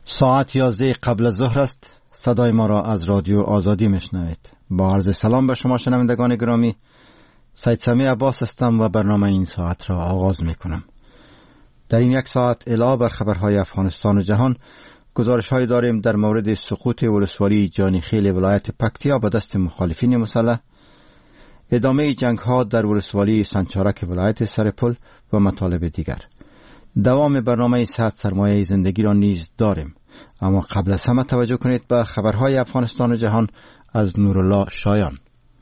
ساعت 11 قبل از ظهر است. صدای ما را از رادیو آزادی میشنوید. با عرض سلام به شما شنوندگان گرامی، سید سمی عباس هستم و برنامه این ساعت را آغاز میکنم. در این یک ساعت علاوه بر خبرهای افغانستان و جهان، گزارش‌هایی داریم در مورد سقوط ولسوالی جانیخیل ولایت پکتیا به دست مخالفین مسلح، ادامه جنگ‌ها در ولسوالی سنچارک ولایت سرپل و مطالب دیگر. دوام برنامه صحت سرمایه زندگی را نیز داریم، اما قبل از همه توجه کنید به خبرهای افغانستان و جهان از نورالله شایان.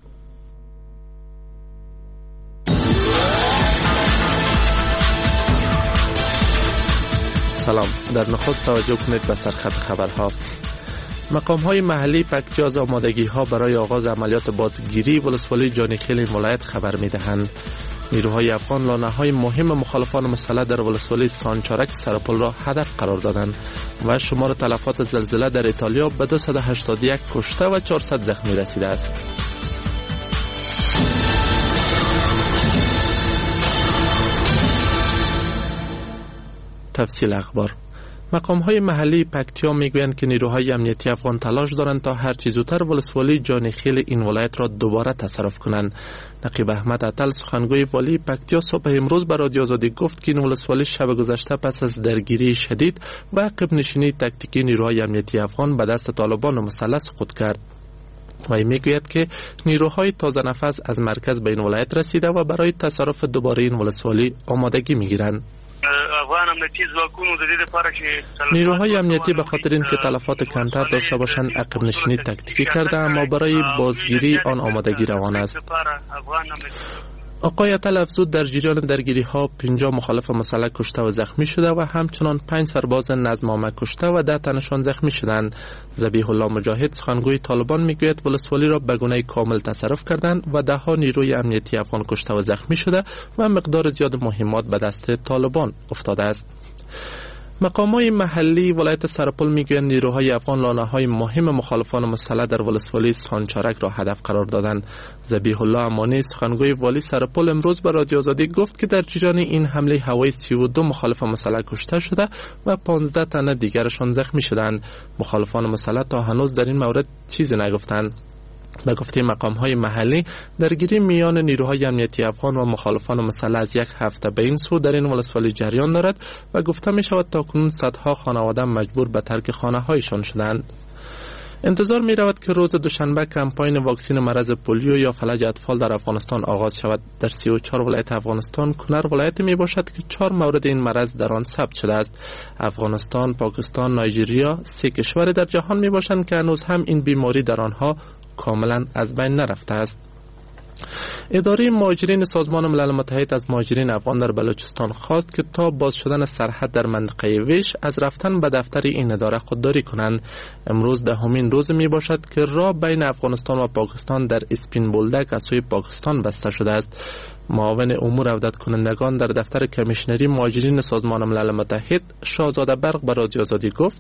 سلام. در نخست توجه کنید به سرخط خبرها. مقام‌های محلی پکتیا از آمادگی‌ها برای آغاز عملیات بازگیری ولسوالی جانیخیل این ولایت خبر می‌دهند. نیروهای افغان لانه‌های مهم مخالفان مسلح در ولسوالی سانچارک سرپل را هدف قرار دادند و شمار تلفات زلزله در ایتالیا به 281 کشته و 400 زخمی رسیده است. تفصیل اخبار. مقام‌های محلی پکتیا میگویند که نیروهای امنیتی افغان تلاش دارند تا هر چه زودتر ولسوالی جانیخیل این ولایت را دوباره تصرف کنند. نقیب احمد عطل سخنگوی والی پکتیا صبح امروز به رادیو آزادی گفت که این ولسوالی شب گذشته پس از درگیری شدید و عقب نشینی تاکتیکی نیروهای امنیتی افغان به دست طالبان مسلح سقوط کرد. و میگوید که نیروهای تازه نفس از مرکز به این ولایت رسیده و برای تصرف دوباره این ولسوالی آمادگی میگیرند. نیروهای امنیتی به خاطر اینکه تلفات کمتر داشته باشند عقب نشینی تاکتیکی کرده، اما برای بازگیری آن آمادگی روان است. آقای عطل افزود در جریان درگیری ها 50 مخالف مسلح کشته و زخمی شده و همچنان 5 سرباز نظم عامه کشته و 10 تنشان زخمی شدند. ذبیح الله مجاهد سخنگوی طالبان میگوید ولسوالی را به گونه کامل تصرف کردند و 10 نیروی امنیتی افغان کشته و زخمی شده و مقدار زیاد مهمات به دست طالبان افتاده است. مقامات محلی ولایت سرپل میگویند نیروهای افغان لانه‌های مهم مخالفان مسلح در ولسوالی سانچارک را هدف قرار دادند. ذبیح الله امانی سخنگوی والی سرپل امروز به رادیو آزادی گفت که در جریان این حمله هوایی 32 مخالف مسلح کشته شده و 15 تن دیگرشان زخمی شدند. مخالفان مسلح تا هنوز در این مورد چیزی نگفتند. به گفته مقام‌های محلی، درگیری میان نیروهای امنیتی افغان و مخالفان مسلح از یک هفته به این سو در این ولسوالی جریان دارد و گفته می شود تاکنون صدها خانواده مجبور به ترک خانه‌هایشان شدند. انتظار می رود که روز دوشنبه کمپاین واکسین مرض پولیو یا فلج اطفال در افغانستان آغاز شود. در 34 ولایت افغانستان کنر ولایت می باشد که 4 مورد این مرض در آن ثبت شده است. افغانستان، پاکستان، نایجریا 3 کشور در جهان می باشند که هنوز هم این بیماری در آنها کاملا از بین نرفته است. اداره مهاجرین سازمان ملل متحد از مهاجرین افغان در بلوچستان خواست که تا باز شدن سرحد در منطقه ویش از رفتن به دفتر این اداره خودداری کنند. امروز 10مین روز می باشد که راه بین افغانستان و پاکستان در اسپین بولدک از سوی پاکستان بسته شده است. معاون امور عودت کنندگان در دفتر کمیشنری مهاجرین سازمان ملل متحد شاهزاده برق به رادیو آزادی گفت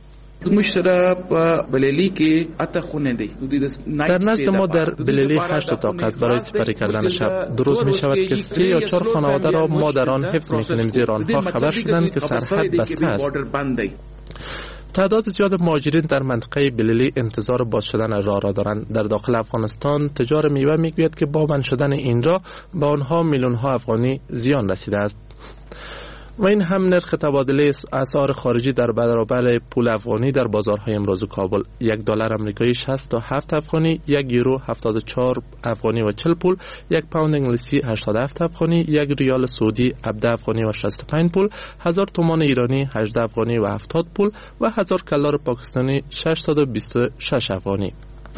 در نزد ما در بلیلی 8 اتاق است برای سپری کردن شب. درست می شود که 3 یا 4 خانواده را ما در آن حفظ می کنیم، زیرا آنها خبر شدند که سرحد بسته است. تعداد زیاد مهاجرین در منطقه بلیلی انتظار باز شدن راه را دارند. در داخل افغانستان تجار میوه میگوید که با بند شدن این راه به آنها میلیون‌ها افغانی زیان رسیده است. و این هم نرخ تبادله اسعار خارجی در برابر پول افغانی در بازارهای امروز کابل: $1 آمریکایی 67 افغانی، 1 یورو 74 افغانی و 40 پول، 1 پوند انگلیسی 87 افغانی، 1 ریال سعودی 17 افغانی و 65 پول، 1000 تومان ایرانی 18 افغانی و 70 پول و 1000 کلار پاکستانی 626 افغانی.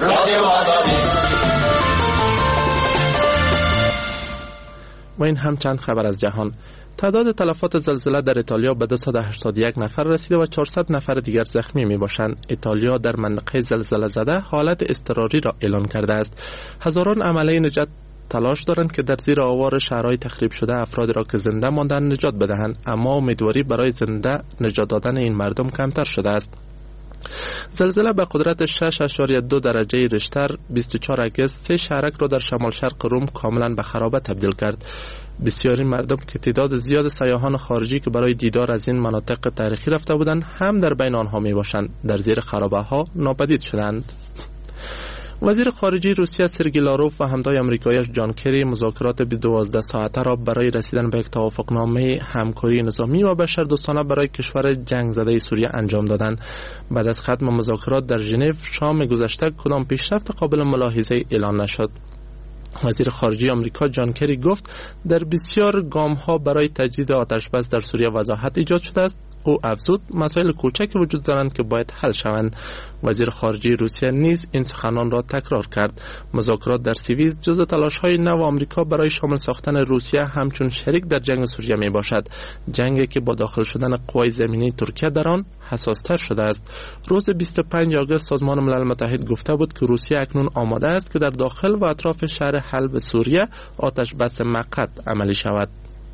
و این هم چند خبر از جهان. تعداد تلفات زلزله در ایتالیا به 281 نفر رسیده و 400 نفر دیگر زخمی می باشند. ایتالیا در منطقه زلزله زده حالت اضطراری را اعلان کرده است. هزاران عمله نجات تلاش دارند که در زیر آوار شهرهای تخریب شده افرادی را که زنده ماندند نجات بدهند، اما امیدواری برای زنده نجات دادن این مردم کمتر شده است. زلزله به قدرت 6.2 درجه ریشتر 24 اگست 3 شهرک را در شمال شرق روم کاملا به خرابه تبدیل کرد. بسیاری مردم که تعداد زیاد سیاحان خارجی که برای دیدار از این مناطق تاریخی رفته بودند هم در بین آنها می باشند، در زیر خرابه‌ها ناپدید شدند. وزیر خارجه روسیه سرگئی لاروف و همتای آمریکاییش جان کری مذاکرات 12 ساعته را برای رسیدن به یک توافقنامه همکاری نظامی و بشردوستانه برای کشور جنگ زده سوریه انجام دادند. بعد از ختم مذاکرات در ژنو شام گذشته کدام پیشرفت قابل ملاحظه اعلان نشد. وزیر خارجه آمریکا جان کری گفت در بسیار گام‌ها برای تجدید آتش بس در سوریه وضاحت ایجاد شده است. او افزود مسائل کوچک وجود دارند که باید حل شوند. وزیر خارجه روسیه نیز این سخنان را تکرار کرد. مذاکرات در سوئیس جزء تلاش‌های نو آمریکا برای شامل ساختن روسیه همچون شریک در جنگ سوریه می باشد، جنگی که با داخل شدن قوای زمینی ترکیه در آن حساس‌تر شده است. روز 25 آگوست سازمان ملل متحد گفته بود که روسیه اکنون آماده است که در داخل و اطراف شهر حلب سوریه آتش بس موقت عملی شود.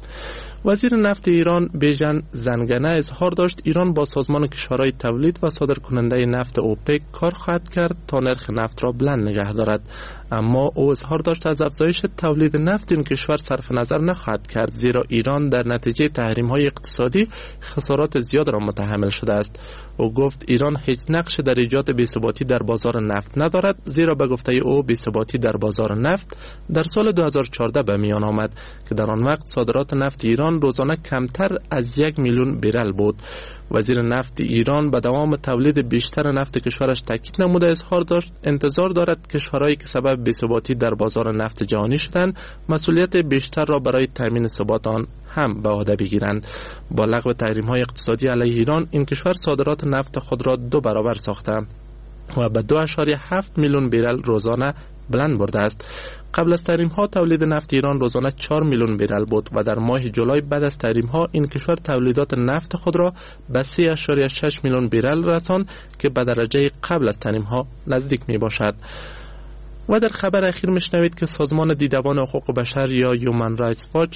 وزیر نفت ایران بیژن زنگنه اظهار داشت ایران با سازمان کشورهای تولید و صادرکننده نفت اوپک کار خواهد کرد تا نرخ نفت را بلند نگه دارد، اما او اظهار داشت از افزایش تولید نفت این کشور صرف نظر نخواهد کرد، زیرا ایران در نتیجه تحریم‌های اقتصادی خسارات زیاد را متحمل شده است. او گفت ایران هیچ نقش در ایجاد بی‌ثباتی در بازار نفت ندارد، زیرا به گفته او بی‌ثباتی در بازار نفت در سال 2014 به میان آمد که در آن وقت صادرات نفت ایران روزانه کمتر از 1 میلیون برل بود. وزیر نفت ایران به دوام تولید بیشتر نفت کشورش تاکید نموده اظهار داشت انتظار دارد کشورهایی که سبب بی‌ثباتی در بازار نفت جهانی شدند مسئولیت بیشتر را برای تامین ثبات آن هم به عهده بگیرند. با لغو تحریم‌های اقتصادی علیه ایران این کشور صادرات نفت خود را 2 برابر ساخته و به 2.7 میلیون برل روزانه بلند برده است. قبل از تحریم‌ها تولید نفت ایران روزانه 4 میلیون برل بود و در ماه جولای بعد از تحریم‌ها این کشور تولیدات نفت خود را به 3.6 میلیون برل رساند که به درجه قبل از تحریم‌ها نزدیک می‌باشد. و در خبر اخیر میشنوید که سازمان دیدبان حقوق بشر یا هیومن رایتس واچ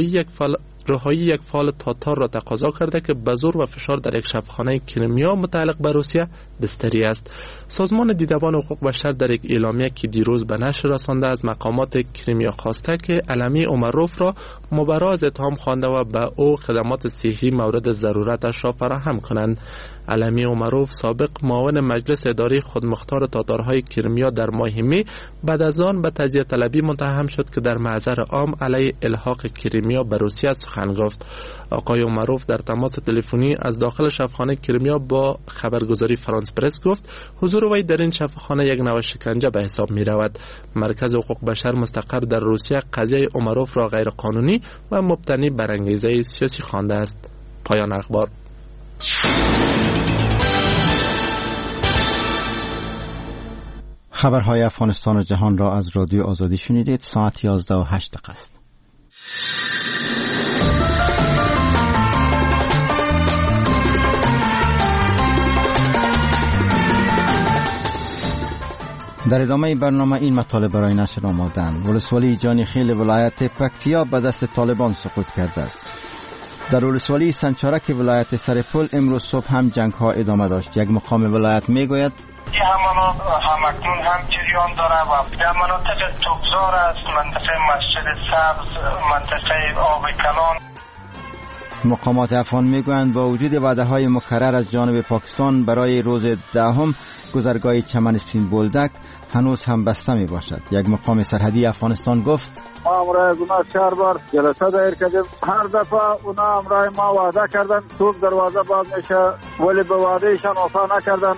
رهایی یک فعال تاتار را تقاضا کرده که به زور و فشار در یک شبخانه کریمیا متعلق به روسیه بستری است. سازمان دیدبان حقوق بشر در یک اعلامیه که دیروز به نشر رسانده از مقامات کریمیا خواسته که علمی اومروف را مبرا از اتهام خوانده و به او خدمات صحی مورد ضرورتش را فراهم کنند. علمی اومروف سابق معاون مجلس اداری خودمختار تاتارهای کریمیا در ماه می بعد از آن به تجزیه طلبی متهم شد که در محضر عام علیه الحاق کریمیا به روسیه سخن گفت. آقای اومروف در تماس تلفنی از داخل شفاخانه کریمیا با خبرگزاری فرانس پرس گفت حضور وی در این شفاخانه یک نوع شکنجه به حساب می رود. مرکز حقوق بشر مستقر در روسیه قضیه اومروف را غیر قانونی و مبتنی بر انگیزه سیاسی خوانده است. پایان اخبار. خبرهای افغانستان و جهان را از رادیو آزادی شنیدید. ساعت 11:08 است. در ادامه برنامه این مطالب برای نشر آمادند. ولسوالی جانی خیل ولایت پکتیا به دست طالبان سقوط کرده است. در ولسوالی سنچارک ولایت سرپل امروز صبح هم جنگ ها ادامه داشت. یک مقام ولایت می گوید همکنون هم جریان داره و در مناطق توپزار است، منطقه مسجد سبز، منطقه آب کلان. مقامات افغان میگویند با وجود وعده های مکرر از جانب پاکستان برای روز 10 گذرگاه چمن سپین بولدک هنوز هم بسته می باشد. یک مقام سرحدی افغانستان گفت ما امرای اونا 4 بار جلسه دایر کردیم، هر دفعه اونا امرای ما وعده کردن صبح دروازه باز میشه ولی به وعدهشان وفا نکردن.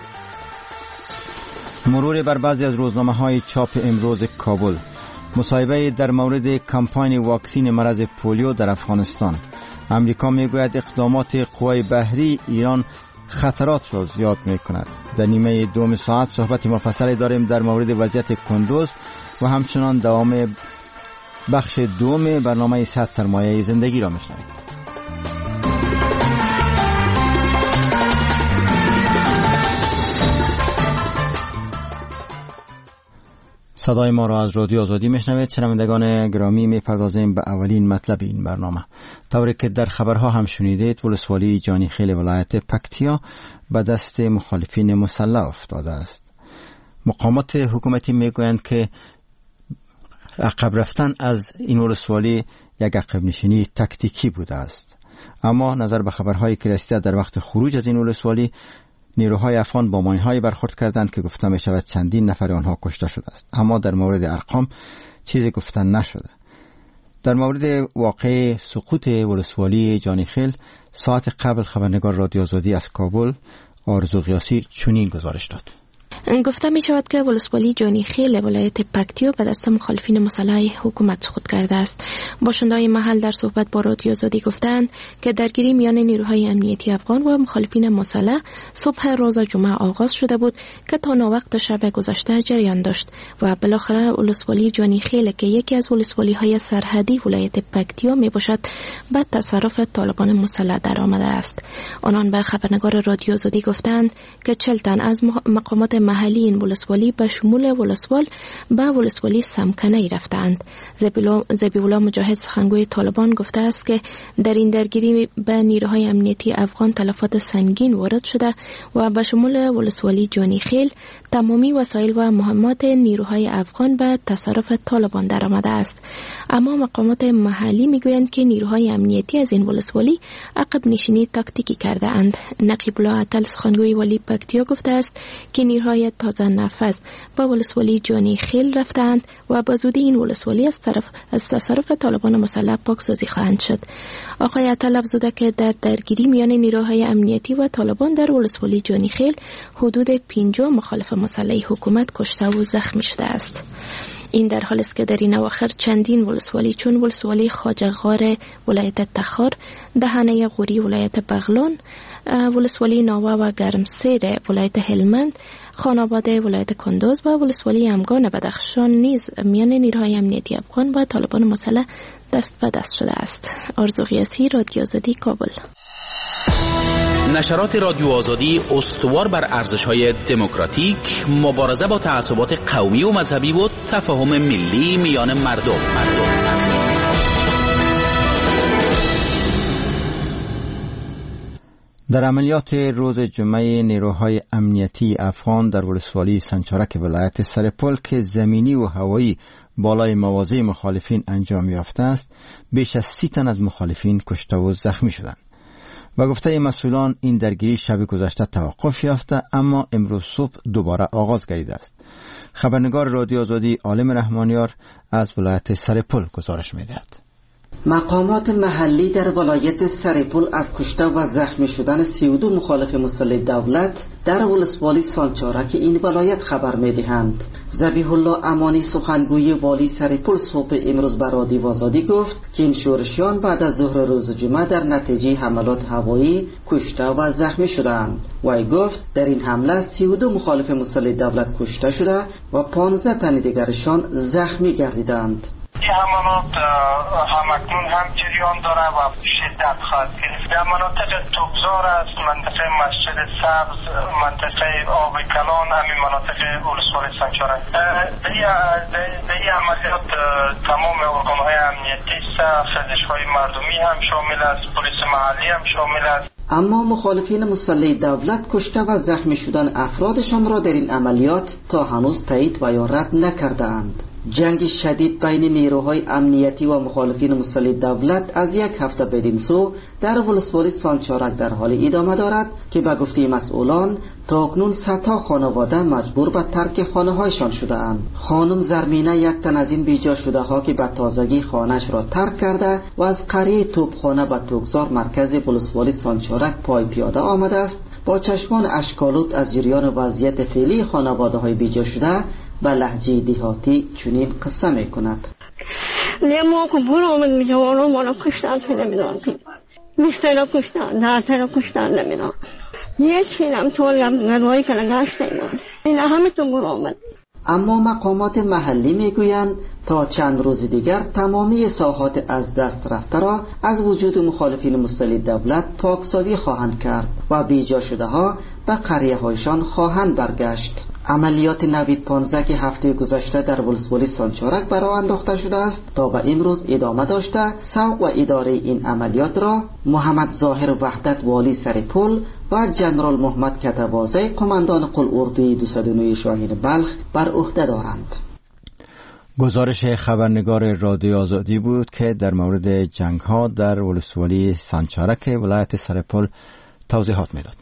مرور بر بعضی از روزنامه های چاپ امروز کابل. مصاحبه در مورد کمپاین واکسین مرض پولیو در افغانستان. امریکا میگوید اقدامات قوای بحری ایران خطرات را زیاد میکند. در نیمه دوم ساعت صحبت مفصلی داریم در مورد وضعیت کندوز و همچنان دوام بخش دوم برنامه 100 سرمایه زندگی را میشنوید. صدای ما را از رادیو آزادی میشنوید. شنوندگان گرامی، میپردازیم به اولین مطلب این برنامه. طوری که در خبرها هم شنیدید، ولسوالی جانی خیل ولایت پکتیا به دست مخالفین مسلح افتاده است. مقامات حکومتی میگویند که عقب رفتن از این ولسوالی یک عقب نشینی تکتیکی بوده است. اما نظر به خبرهایی که رسیده در وقت خروج از این ولسوالی، نیروهای افغان با ماین‌هایی برخورد کردند که گفته می شود چندین نفر آنها کشته شده است. اما در مورد ارقام چیزی گفتن نشده. در مورد واقع سقوط ولسوالی جانیخیل ساعت قبل خبرنگار رادیو آزادی از کابل آرزو غیاسی چنین گزارش داد. گفته می شود که ولسوالی جانیخیل ولایت پکتیا به دست مخالفین مسلح حکومت سقوط کرده است. باشنده‌های محل در صحبت با رادیو آزادی گفتند که درگیری میان نیروهای امنیتی افغان و مخالفین مسلح صبح روز جمعه آغاز شده بود که تا ناوقت شب گذشته جریان داشت و بالاخره ولسوالی جانیخیل که یکی از ولسوالی‌های سرحدی ولایت پکتیا می باشد به تصرف طالبان مسلح درآمده است. آنان به خبرنگار رادیو آزادی گفتند که 40 تن از مقامات محلی این ولسوالی به شمول ولسوال به ولسوالی سمکنه رفتند. ذبیح‌الله مجاهد سخنگوی طالبان گفته است که در این درگیری به نیروهای امنیتی افغان تلفات سنگین وارد شده و به شمول ولسوالی جانیخیل تمامی وسایل و مهمات نیروهای افغان به تصرف طالبان درآمده است. اما مقامات محلی میگویند که نیروهای امنیتی از این ولسوالی عقب نشینی تاکتیکی کرده اند. نقیب الله عطل سخنگوی والی پکتیا گفته است که نیروهای تازه نفس به ولسوالی جانیخیل رفتند و به زودی این ولسوالی از تصرف طالبان مسلح پاکسازی خواهند شد. آقای عطل افزوده که در درگیری میان نیروهای امنیتی و طالبان در ولسوالی جانیخیل حدود 50 مخالف مسلح حکومت کشته و زخمی شده است. این در حالی است که در این اواخر چندین ولسوالی چون ولسوالی خواجه غار ولایت تخار، دهنه غوری ولایت بغلان، ولسوالی ناوه و گرمسیر ولایت هلمند، خاناباد ولایت کندوز و ولسوالی امگان بدخشان نیز میان نیروهای امنیتی افغان و طالبان مسلح دست به دست شده است. آرزو غیاسی، رادیو آزادی، کابل. نشرات رادیو آزادی استوار بر ارزش‌های دموکراتیک، مبارزه با تعصبات قومی و مذهبی و تفاهم ملی میان مردم. در عملیات روز جمعه نیروهای امنیتی افغان در ولسوالی سنچارک ولایت سرپل که زمینی و هوایی بالای مواضع مخالفین انجام یافته است، بیش از 30 تن از مخالفین کشته و زخمی شدند. و گفته مسئولان این درگیری شب گذشته توقف یافته اما امروز صبح دوباره آغاز گردیده است. خبرنگار رادیو آزادی عالم رحمانیار از ولایت سرپل گزارش می‌دهد. مقامات محلی در ولایت سرپل از کشته و زخمی شدن 32 مخالف مسلح دولت در ولسوالی سانچارک این ولایت خبر می‌دهند. ذبیح الله امانی سخنگوی والی سرپل صبح امروز به رادیو آزادی گفت که این شورشیان بعد از ظهر روز جمعه در نتیجه حملات هوایی کشته و زخمی شدند. وی گفت در این حمله 32 مخالف مسلح دولت کشته شده و 15 تن دیگرشان زخمی گردیدند. این حملات همکنون هم جریان داره و شدت خواهد گرفت. در مناطق توپزار است، منطقه مسجد سبز، منطقه آب کلان، همین مناطق ولسوالی سنچارک. در این عملیات تمام ارگان‌های امنیتی، سازش‌های مردمی هم شامل است، پلیس محلی هم شامل است. اما مخالفین مسلح دولت کشته و زخمی شدن افرادشان را در این عملیات تا هنوز تایید و یا رد نکردند. جنگ شدید بین نیروهای امنیتی و مخالفین مسلح دولت از یک هفته بدین سو در ولسوالی سانچارک در حال ادامه دارد که به گفته مسئولان تاکنون 100 تا خانواده مجبور به ترک خانه‌هایشان شده‌اند. خانم زرمینه یک تن از این بیجا شده ها که به تازگی خانه‌اش را ترک کرده و از قریه توپخانه به توگزار مرکز ولسوالی سانچارک پای پیاده آمده است، با چشمان اشکالود از جریان وضعیت فعلی خانواده‌های بیجا شده به لهجه دیهاتی چنین قصه می‌کند. ما که برآمد می‌جوانان ما را کشتن که نمی‌دانم 20 تا کشتن 10 تا کشتن نمی‌دانم یه چیزم طول گروهی که نگشتیم این همه تو برآمد. اما مقامات محلی میگویند تا چند روز دیگر تمامی ساحات از دست رفته را از وجود مخالفین مسلح دولت پاکسازی خواهند کرد و بیجا شده ها به قریه هایشان خواهند برگشت. عملیات نوید 15 که هفته گذشته در ولسوالی سانچارک برای انداخته شده است تا به امروز ادامه داشته. سوق و اداره این عملیات را محمد ظاهر وحدت والی سرپل و جنرال محمد کتوازه قماندان قل اردوی 209 شاهین بلخ بر عهده دارند. گزارش خبرنگار رادیو آزادی بود که در مورد جنگ ها در ولسوالی سانچارک ولایت سرپل توضیحات میداد.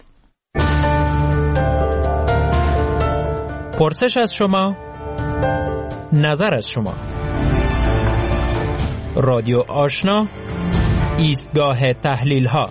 پرسش از شما، نظر از شما. رادیو آشنا، ایستگاه تحلیل ها.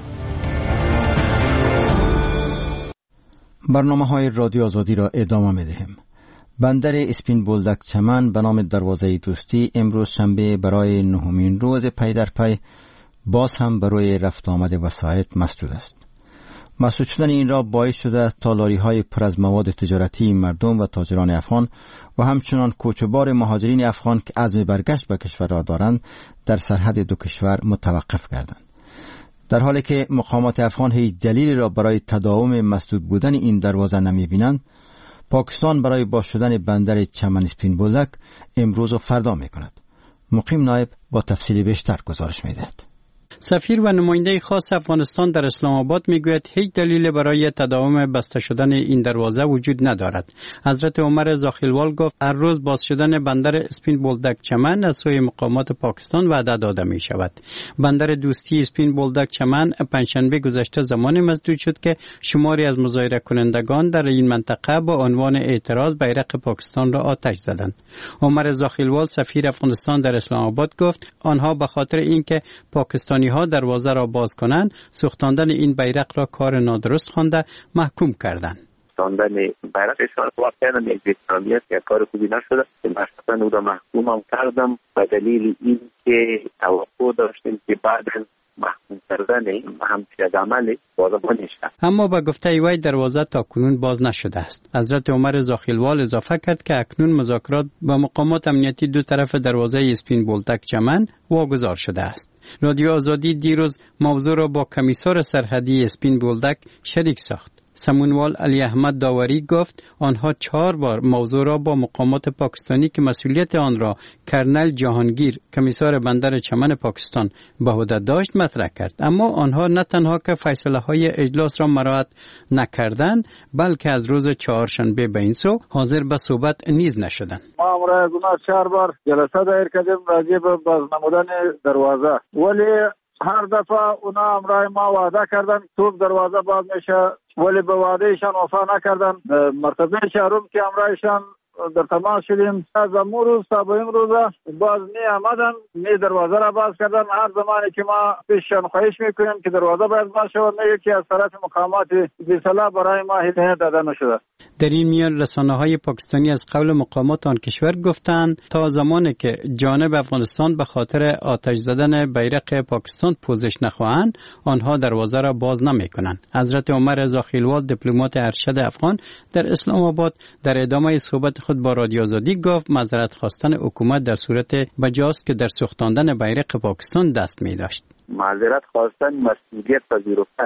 برنامه‌های رادیو آزادی را ادامه می‌دهیم. بندر اسپین بولدک چمن به نام دروازه دوستی امروز شنبه برای نهمین روز پی در پی باز هم برای رفت آمد وسایط مسدود است. مسدود شدن این را باعث شده تا لاری‌های پر از مواد تجارتی مردم و تاجران افغان و همچنان کوچبار مهاجرین افغان که عزم برگشت به کشور را دارند در سرحد دو کشور متوقف کردند. در حالی که مقامات افغان هیچ دلیلی را برای تداوم مسدود بودن این دروازه نمی‌بینند، پاکستان برای باز شدن بندر چمن اسپین بولدک امروز و فردا می‌کند. مقیم نایب با تفصیل بیشتر گزارش می‌دهد. سفیر و نماینده خاص افغانستان در اسلام آباد میگوید هیچ دلیل برای تداوم بسته شدن این دروازه وجود ندارد. حضرت عمر زاخیلوال گفت هر روز باز شدن بندر اسپین بولدک چمن از سوی مقامات پاکستان وعده داده می شود. بندر دوستی اسپین بولدک چمن پنجشنبه گذشته زمان مسدود شد که شماری از مظاهره کنندگان در این منطقه با عنوان اعتراض بیرق پاکستان را آتش زدند. عمر زاخیلوال سفیر افغانستان در اسلام آباد گفت آنها به خاطر اینکه پاکستانی ها دروازه را باز کنند سوختاندن این بیرق را کار نادرست خوانده محکوم کردند. سوختاندن بیرقشان واقعا یک اسلامی است که کار خوبی نشده. مثلا او را محکوم هم کردم به دلیل این که توقع داشتیم که بعد از محکوم کردن همچین عمل باز نشه. اما با گفته وی دروازه تا کنون باز نشده است. حضرت عمر زاخیلوال اضافه کرد که اکنون مذاکرات با مقامات امنیتی دو طرف دروازه اسپین بولدک چمن واگذار شده است. رادیو آزادی دیروز موضوع را با کمیسار سرحدی اسپین بولدک شریک ساخت. سمونوال علی احمد داوری گفت آنها 4 بار موضوع را با مقامات پاکستانی که مسئولیت آن را کرنل جهانگیر کمیسار بندر چمن پاکستان به عهده داشت مطرح کرد، اما آنها نه تنها که فیصله های اجلاس را مراعات نکردند بلکه از روز چهارشنبه به این سو حاضر به صحبت نیز نشدند. ما امروز 4 بار جلسه دایر کردیم راجع به باز نمودن دروازه، ولی هر دفعه اونا امرای ما وعده کردن تو دروازه باز میشه، ولی به وعدهشان وفا نکردن. مرتبه چهارم که امرایشان در تماس شدیم از امروز تا به امروز باز می آمدن می دروازه را باز کردن. هر زمانی که ما پیششان خواهش میکنیم که دروازه باز شود میگه که از طرف مقامات بی‌صلاح برای ما هدایت داده نشده. در این میان رسانه‌های پاکستانی از قول مقامات آن کشور گفتند تا زمانی که جانب افغانستان به خاطر آتش زدن بیرق پاکستان پوزش نخواهند آنها دروازه را باز نمی‌کنند. حضرت عمر زاخیلوال دیپلمات ارشد افغان در اسلام آباد در ادامه صحبت خود با رادیو آزادی گفت معذرت خواستن حکومت در صورت بجاست که در سوختاندن بیرق پاکستان دست می داشت. معذرت خواستن مسئولیت پذیرفتن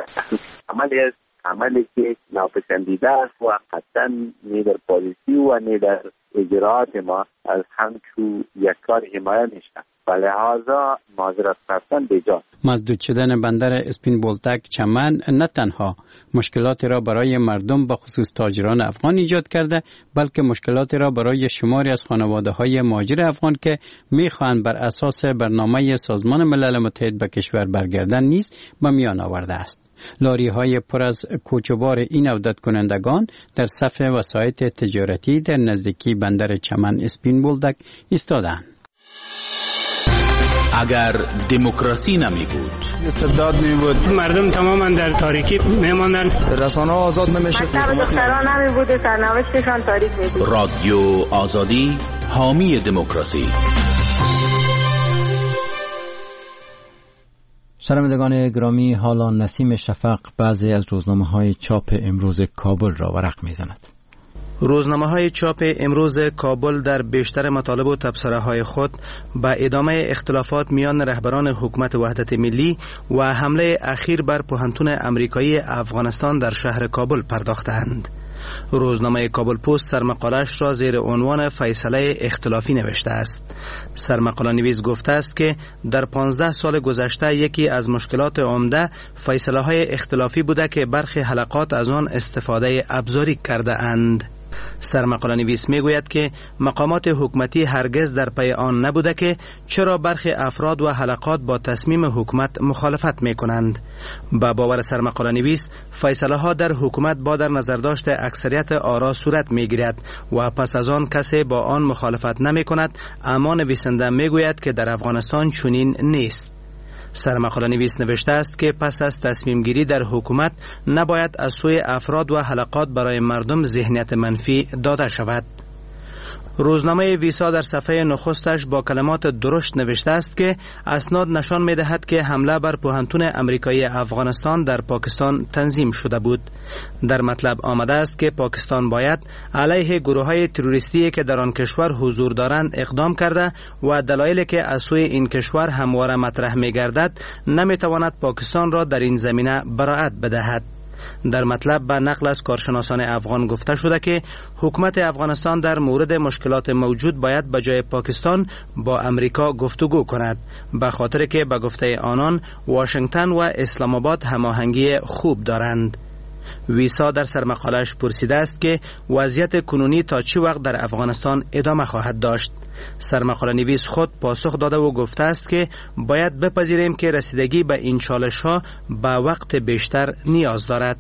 عملی که ناپسندیده است و قطعا نه در پالیسی و نه در اجراعات ما از همچون یک کار حمایت میشه. لحاظا معذرت خواستن بیجا. مسدود شدن بندر اسپین بولدک چمن نه تنها مشکلاتی را برای مردم به خصوص تاجران افغان ایجاد کرده بلکه مشکلاتی را برای شماری از خانواده‌های مهاجر افغان که می‌خواهند بر اساس برنامه سازمان ملل متحد به کشور برگردن نیز به میان آورده است. لاری‌های پر از کوچبار این عودت کنندگان در صف وسایط تجارتی در نزدیکی بندر چمن اسپین بولدک ایستادند. اگر دموکراسی نمی بود، استبداد می بود، مردم تماما در تاریکی میماندن، رسانه‌ها آزاد نمیشه، دختران نمی بود، سرنوشتشان تاریک می بود. رادیو آزادی حامی دموکراسی. شنوندگان گرامی، حالا نسیم شفق بعضی از روزنامه‌های چاپ امروز کابل را ورق می‌زند. روزنامه‌های چاپ امروز کابل در بیشتر مطالب و تبصره‌های خود به ادامه اختلافات میان رهبران حکومت وحدت ملی و حمله اخیر بر پوهنتون آمریکایی افغانستان در شهر کابل پرداختند. روزنامه کابل پست سرمقاله‌اش را زیر عنوان فیصله اختلافی نوشته است. سرمقاله نویس گفته است که در 15 سال گذشته یکی از مشکلات عمده فیصله‌های اختلافی بوده که برخی حلقات از آن استفاده ابزاری کرده اند. سرمقاله نویس می گوید که مقامات حکومتی هرگز در پی آن نبوده که چرا برخی افراد و حلقات با تصمیم حکومت مخالفت می کنند. با باور سرمقاله نویس، فیصله ها در حکومت با در نظر داشت اکثریت آرا صورت می گیرد و پس از آن کسی با آن مخالفت نمی کند، اما نویسنده می گوید که در افغانستان چنین نیست. سرمقاله نویس نوشته است که پس از تصمیم گیری در حکومت نباید از سوی افراد و حلقات برای مردم ذهنیت منفی داده شود. روزنامه ویسا در صفحه نخستش با کلمات درشت نوشته است که اسناد نشان می دهد که حمله بر پوهنتون امریکایی افغانستان در پاکستان تنظیم شده بود. در مطلب آمده است که پاکستان باید علیه گروه‌های تروریستی که در آن کشور حضور دارند اقدام کرده و دلایلی که از سوی این کشور همواره مطرح می گردد نمی تواند پاکستان را در این زمینه براءت بدهد. در مطلب به نقل از کارشناسان افغان گفته شده که حکومت افغانستان در مورد مشکلات موجود باید به جای پاکستان با امریکا گفتگو کند، به خاطر که به گفته آنان واشنگتن و اسلام آباد هماهنگی خوب دارند. ویسا در سرمقاله‌اش پرسیده است که وضعیت کنونی تا چه وقت در افغانستان ادامه خواهد داشت. سرمقاله نویس خود پاسخ داده و گفته است که باید بپذیریم که رسیدگی به این چالش‌ها به وقت بیشتر نیاز دارد.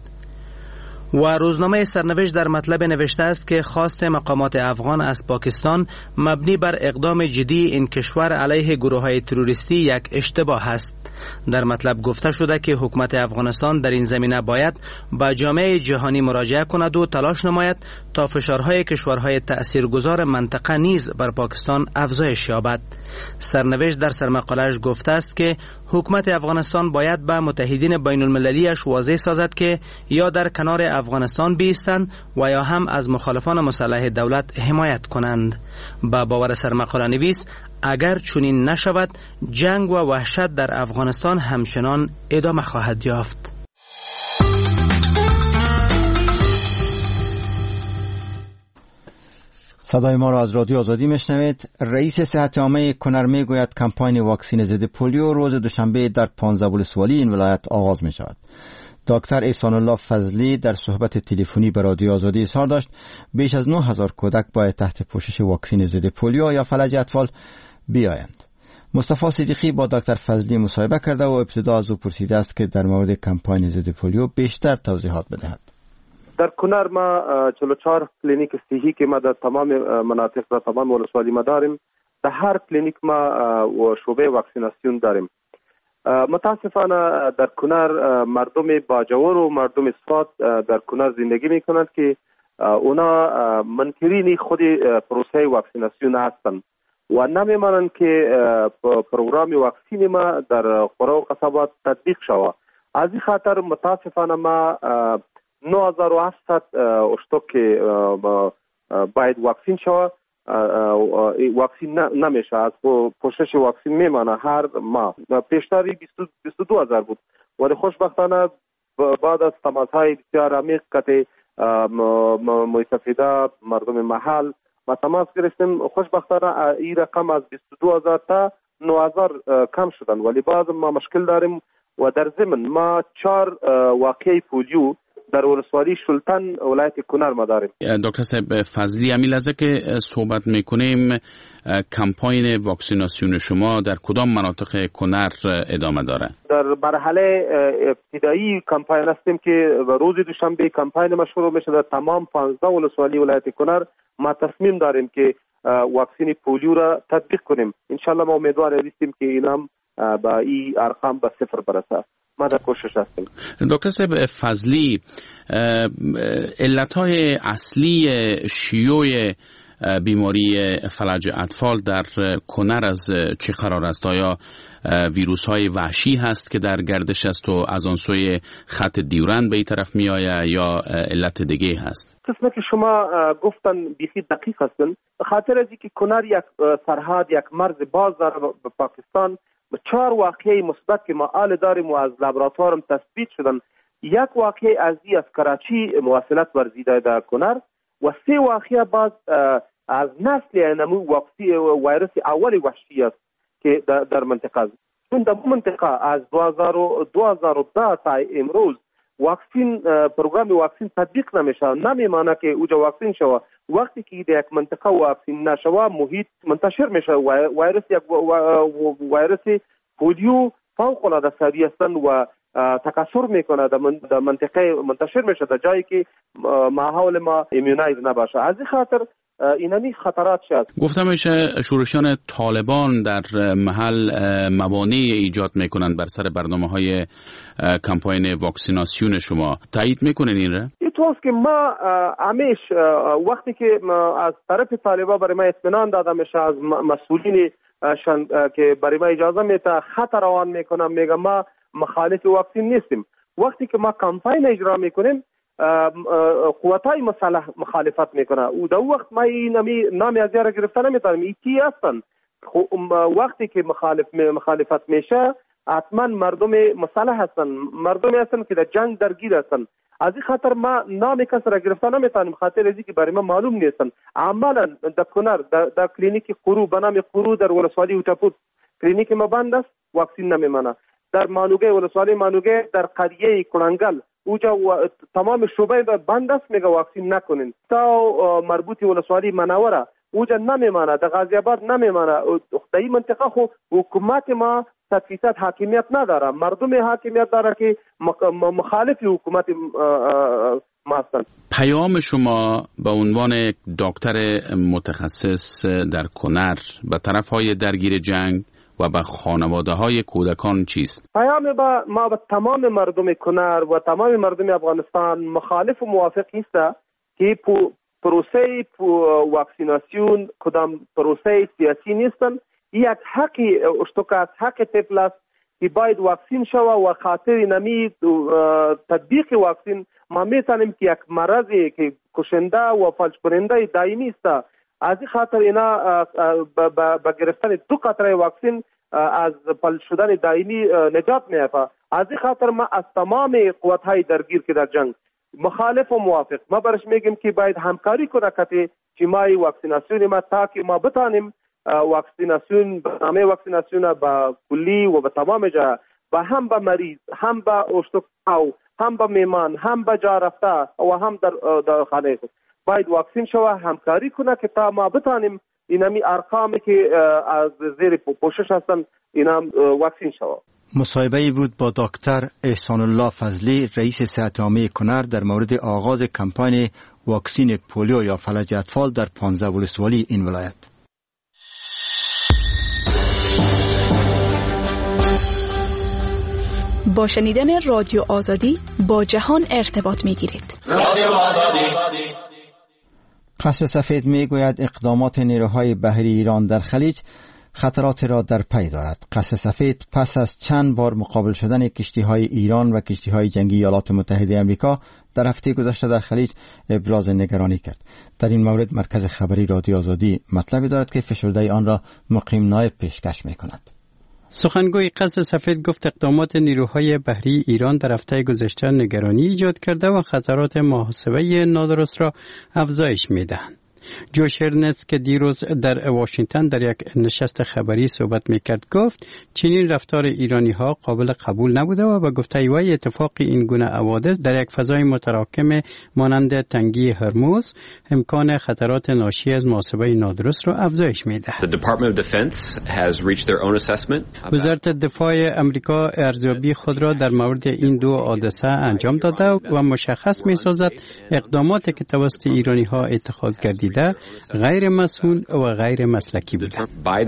و روزنامه سرنوشت در مطلب نوشته است که خواست مقامات افغان از پاکستان مبنی بر اقدام جدی این کشور علیه گروه‌های تروریستی یک اشتباه است. در مطلب گفته شده که حکومت افغانستان در این زمینه باید به جامعه جهانی مراجعه کند و تلاش نماید تا فشارهای کشورهای تأثیرگذار منطقه نیز بر پاکستان افزایش یابد. سرنوشت در سرمقاله‌اش گفته است که حکومت افغانستان باید به متحدین بین المللیش واضح سازد که یا در کنار افغانستان بایستند و یا هم از مخالفان مسلح دولت حمایت کنند. با باور سرمقاله نویس، اگر چنین نشود جنگ و وحشت در افغانستان همچنان ادامه خواهد یافت. صدای ما را از رادیو آزادی میشنوید. رئیس صحت عامه کنر میگوید کمپاین واکسین ضد پولیو روز دوشنبه در 15 ولسوالی این ولایت آغاز می شود. دکتر احسان الله فضلی در صحبت تلفنی به رادیو آزادی اظهار داشت بیش از 9000 کودک باید تحت پوشش واکسین ضد پولیو یا فلج اطفال بیایند. مصطفی صدیقی با دکتر فضلی مصاحبه کرده و ابتدا از او پرسیده است که در مورد کمپاین ضد پولیو بیشتر توضیحات بدهد. در کنر ما 44 کلینیک صحی که ما در تمام مناطق و تمام ولسوالی ما داریم. در هر کلینیک ما شعبه واکسیناسیون داریم. متاسفانه در کنر مردم باجور و مردم صفات در کنر زندگی می کنند که اونا منکرین خود پروسه واکسیناسیون هستند و نمی‌مانند که پروگرام واکسین ما در قرى و قصبات تطبیق شود. از این خاطر متاسفانه ما 9700 اشتک باید واکسین شود. واکسین نمیشه، از پوشش واکسین میمانه هر ماه. پیشتری 22000 بود ولی خوشبختانه بعد از تماس‌های بسیار عمیق که مستفیده مردم محل ما تماس گرفتیم، خوشبختانه این رقم از 22000 تا 9000 کم شدن، ولی باز ما مشکل داریم و در ضمن ما 4 واقعه پولیو در ولسوالی شلتن ولایت کنر ما داریم. دکتر صاحب فضلی، همین لحظه که صحبت میکنیم کمپاین واکسیناسیون شما در کدام مناطق کنر ادامه داره؟ در مرحله ابتدایی کمپاین هستیم که روز دوشنبه کمپاین ما شروع میشه در تمام 15 ولسوالی ولایت کنر. ما تصمیم داریم که واکسین پولیو را تطبیق کنیم. انشالله ما امیدوار هستیم که این هم با این ارقام به صفر برسه. ما در کوشش هستیم. دکتر صاحب فضلی، علتهای اصلی شیوع بیماری فلج اطفال در کنر از چه قرار است؟ آیا ویروس های وحشی هست که در گردش است و از آن سوی خط دیورند به این طرف می آید یا علت دیگه هست؟ قسمت که شما گفتن بیخی دقیق هستن، خاطر از اینکه کنر یک سرحد، یک مرز باز داره به پاکستان. 4 واقعه مثبت که ما آل داریم و از لابراتوارم تثبیت شدن. یک واقعه از کراچی مواصلت ورزیده در کنر و 3 واقعه باز از نسل نمو ویروس اولی وحشی است که در منطقه است. چون در منطقه از 2010 تا امروز واکسین پروگرام واکسین تطبیق نمیشه، نمیمانه که اوجا واکسین شوه. وقتی که در یک منطقه واکسین نشوه محیط منتشر میشه. ویروس پولیو فوق العاده سریع است و تکثر میکنه در منطقه منتشر میشه در جایی که ماحول ما ایمونایز نباشه. از این خاطر اینمی خطرات شد. گفتم میشه شورشیان طالبان در محل موانعی ایجاد میکنند بر سر برنامه‌های کمپاین واکسیناسیون شما. تایید میکنین این را؟ اینطوریست که ما همیش وقتی که از طرف طالبان برای ما اطمینان داده میشه از مسئولین که برای ما اجازه میده خط روان میکنم، میگم ما مخالف واکسین نیستیم. وقتی که ما کمپاین اجرا میکنیم قوتای مسلح مخالفت میکنه و در وقت ما این نامی از یاره گرفتن نمیتونیم. این کی هستن؟ وقتی که مخالفت میشه حتما مردم مسلح هستن، مردمی هستن که در جنگ درگیر هستن. از این خاطر ما نام کس را گرفتن نمیتونیم، خاطر ازی که برای ما معلوم نیستن. عملا در کنر در کلینیک قرو به نام قرو در ولسوالی اوتاپور کلینیک ما بند است، واکسین نمیمانه. در مانوگه ولسوالی مانوگه در قریه کلنگل اوجا تمام شعبه بند است، میگه واکسین نکنین. تا مربوطی ولسوالی منوره اوجا نمیمانه، در غازی آباد نمیمانه. در این منطقه خو حکومت ما 100% حاکمیت نداره، مردم حاکمیت داره که مخالف حکومت ما هستند. پیام شما به عنوان یک دکتر متخصص در کنر به طرفهای درگیر جنگ و به خانواده های کودکان چیست؟ پیام ما به تمام مردم کنر و تمام مردم افغانستان مخالف و موافق است که پروسه واکسیناسیون کدام پروسه سیاسی نیستن. یک حقی اشتکاست، حق طفل است که باید واکسین شوه و خاطر نمی تطبیق واکسین ما میتونیم که یک مرضی که کشنده و فلج کننده دائمی است. از این خاطر اینا با گرفتن 2 قطره واکسین از فلج شدن دائمی نجات میافته. از این خاطر ما از تمام قوت‌های درگیر که در جنگ مخالف و موافق ما برش میگیم که باید همکاری کنه که ما واکسیناسیون ما تا که ما بتانیم واکسیناسیون برنامه واکسیناسیون با کلی و به تمام جا و هم به مریض، هم به اشتکاو، هم به میمان، هم به جا رفته و هم در خانه خود باید واکسین شوه، همکاری کنه که تا ما بتانیم اینمی ارقامی که از زیر پوشش هستن اینا واکسین شوه. مصاحبه بود با دکتر احسان الله فضلی رئیس صحت عامه کنر در مورد آغاز کمپاین واکسین پولیو یا فلج اطفال در 15 ولسوالی این ولایت. با شنیدن رادیو آزادی با جهان ارتباط می‌گیرید. رادیو آزادی. قصر سفید میگوید اقدامات نیروهای بحری ایران در خلیج خطرات را در پی دارد. قصر سفید پس از چند بار مقابل شدن کشتی‌های ایران و کشتی‌های جنگی ایالات متحده آمریکا در هفته گذشته در خلیج ابراز نگرانی کرد. در این مورد مرکز خبری رادیو آزادی مطلبی دارد که فشرده آن را مقیم نایب پیشکش می‌کند. سخنگوی قصر سفید گفت اقدامات نیروهای بحری ایران در هفته گذشته نگرانی ایجاد کرده و خطرات محاسبه نادرست را افزایش می‌دهند. جوش ارنست که دیروز در واشنگتن در یک نشست خبری صحبت میکرد گفت چنین رفتار ایرانی ها قابل قبول نبوده و به گفته وی اتفاق این گونه حوادث در یک فضای متراکم مانند تنگی هرمز امکان خطرات ناشی از محاسبه نادرست را افزایش میده. وزارت دفاع امریکا ارزیابی خود را در مورد این 2 حادثه انجام داده و مشخص میسازد اقداماتی که توسط ایرانی ها اتخاذ گردیده غیر مسئول و غیر مسلکی بوده.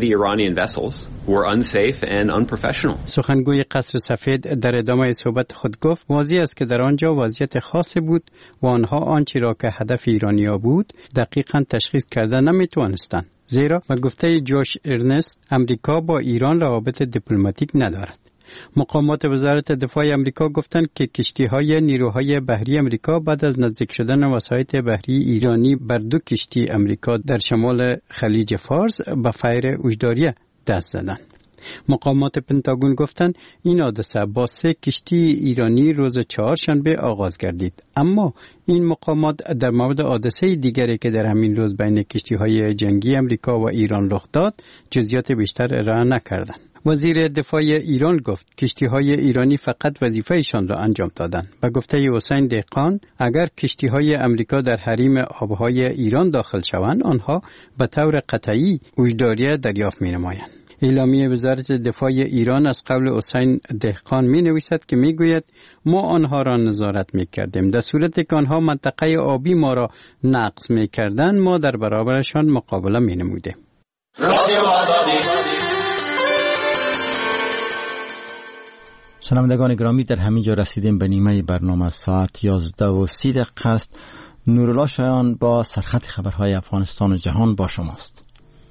سخنگوی قصر سفید در ادامه صحبت خود گفت واضح است که در آنجا وضعیت خاصی بود و آنها آنچه را که هدف ایرانیا بود دقیقاً تشخیص کرده نمیتوانستند. زیرا به گفته جوش ارنست امریکا با ایران روابط دیپلماتیک ندارد. مقامات وزارت دفاع امریکا گفتند که کشتی‌های نیروهای بحری امریکا بعد از نزدیک شدن وسایط بحری ایرانی بر 2 کشتی امریکا در شمال خلیج فارس به فیر وجداریه دست زدند. مقامات پنتاگون گفتند این حادثه با 3 کشتی ایرانی روز چهارشنبه آغاز گردید، اما این مقامات در مورد حادثه دیگری که در همین روز بین کشتی‌های جنگی امریکا و ایران رخ داد جزئیات بیشتر ارائه نکردند. وزیر دفاع ایران گفت کشتی‌های ایرانی فقط وظیفه‌شان را انجام دادند. به گفته حسین دهقان اگر کشتی‌های امریکا در حریم آبهای ایران داخل شوند آنها به طور قطعی وجداریه دریافت می‌نمایند. اعلامیه وزارت دفاع ایران از قول حسین دهقان می‌نویسد که می‌گوید ما آنها را نظارت می‌کردیم، در صورتی که آنها منطقه آبی ما را نقض می‌کردند ما در برابرشان مقابله می‌نمودیم. شنوندگان گرامی، در همین جا رسیدیم به نیمه برنامه. ساعت 11:30 است. نورالله شایان با سرخط خبرهای افغانستان و جهان با شماست.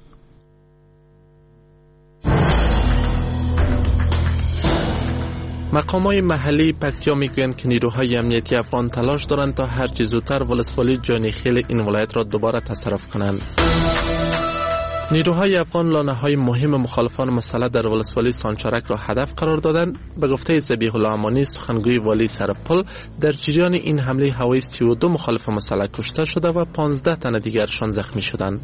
مقامات محلی پکتیا میگویند که نیروهای امنیتی افغان تلاش دارند تا هر چه زودتر ولسوالی جانیخیل این ولایت را دوباره تصرف کنند. نیروهای افغان لانه‌های مهم مخالفان مسلح در ولسوالی سانچارک را هدف قرار دادند. به گفته ذبیح الله امانی سخنگوی والی سرپل، در جریان این حمله هوایی 32 مخالف مسلح کشته شده و 15 تن دیگرشان زخمی شدند.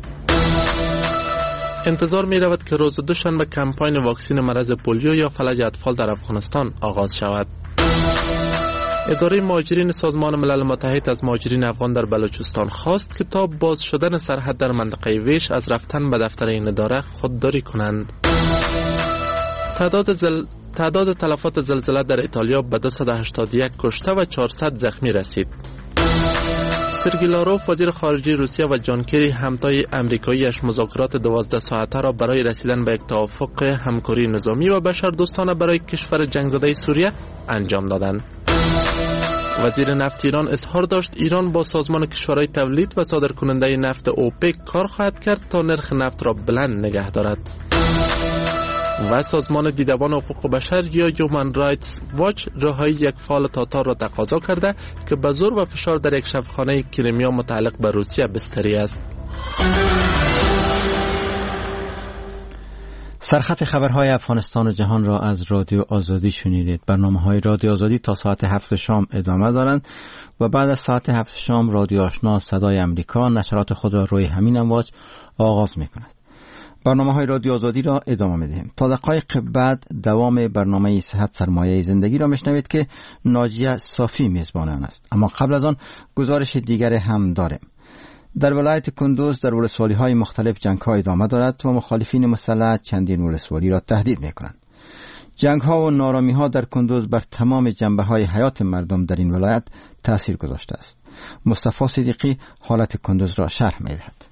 انتظار می رود که روز دوشنبه کمپاین واکسین مرض پولیو یا فلج اطفال در افغانستان آغاز شود. اداره مهاجرین سازمان ملل متحد از مهاجرین افغان در بلوچستان خواست که تا باز شدن سرحد در منطقه ویش از رفتن به دفتر این اداره خودداری کنند. تعداد تلفات زلزله در ایتالیا به 281 کشته و 400 زخمی رسید. سرگی لاروف وزیر خارجه روسیه و جان کری همتای امریکاییش مذاکرات 12 ساعته را برای رسیدن به یک توافق همکاری نظامی و بشردوستانه برای کشور جنگ زده سوریه انجام دادند. وزیر نفت ایران اظهار داشت ایران با سازمان کشورهای تولید و صادرکننده نفت اوپک کار خواهد کرد تا نرخ نفت را بلند نگه دارد. و سازمان دیدبان حقوق بشر یا هیومن رایتس واچ رهایی یک فعال تاتار را تقاضا کرده که به زور و فشار در یک شفاخانه کریمیا متعلق به روسیه بستری است. سرخط خبرهای افغانستان و جهان را از رادیو آزادی شنیدید. برنامه‌های رادیو آزادی تا ساعت 7 شام ادامه دارند و بعد از ساعت 7 شام رادیو آشنا صدای امریکا نشرات خود را روی همین امواج آغاز می‌کند. برنامه‌های رادیو آزادی را ادامه می‌دهیم. تا دقایق بعد دوام برنامه صحت سرمایه زندگی را میشنوید که ناجیه صافی میزبان آن است. اما قبل از آن گزارش دیگر هم داریم. در ولایت کندوز در ولسوالی‌های مختلف جنگ‌ها ادامه دارد و مخالفین مسلح چندین ولسوالی را تهدید می‌کنند. جنگ‌ها و نارامی‌ها در کندوز بر تمام جنبه‌های حیات مردم در این ولایت تأثیر گذاشته است. مصطفی صدیقی حالت کندوز را شرح می‌دهد.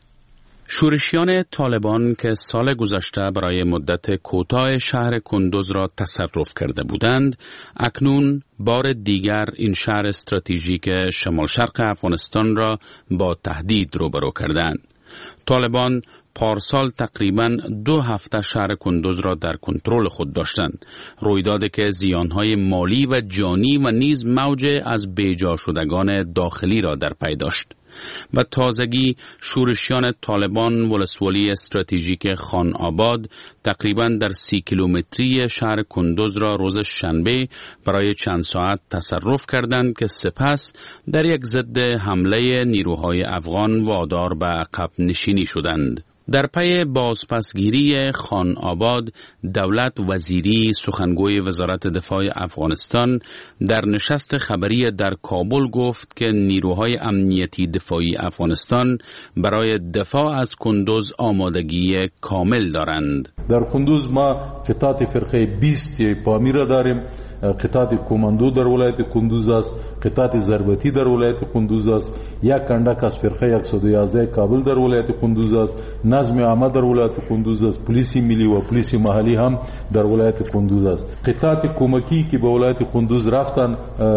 شورشیان طالبان که سال گذشته برای مدت کوتاه شهر کندوز را تصرف کرده بودند، اکنون بار دیگر این شهر استراتژیک شمال شرق افغانستان را با تهدید روبرو کردند. طالبان پارسال تقریباً 2 هفته شهر کندوز را در کنترل خود داشتند، رویدادی که زیانهای مالی و جانی و نیز موج از بیجا شدگان داخلی را در پی داشت. و تازگی شورشیان طالبان ولسوالی استراتژیک خان آباد تقریباً در 30 کیلومتری شهر کندوز را روز شنبه برای چند ساعت تصرف کردند که سپس در یک ضد حمله نیروهای افغان وادار به عقب نشینی شدند. در پی بازپسگیری خان آباد، دولت وزیری سخنگوی وزارت دفاع افغانستان در نشست خبری در کابل گفت که نیروهای امنیتی دفاعی افغانستان برای دفاع از کندوز آمادگی کامل دارند. در کندوز ما قطعات فرقه 20 پامی را داریم. قطعات کماندو در ولایت کندوز است، قطعات ضربتی در ولایت کندوز است، یک کندک از فرقه 111 کابل در ولایت کندوز است، نظم عامه در ولایت کندوز است، پلیس ملی و پلیس محلی هم در ولایت کندوز است. قطعات کمکی که به ولایت کندوز رفتن،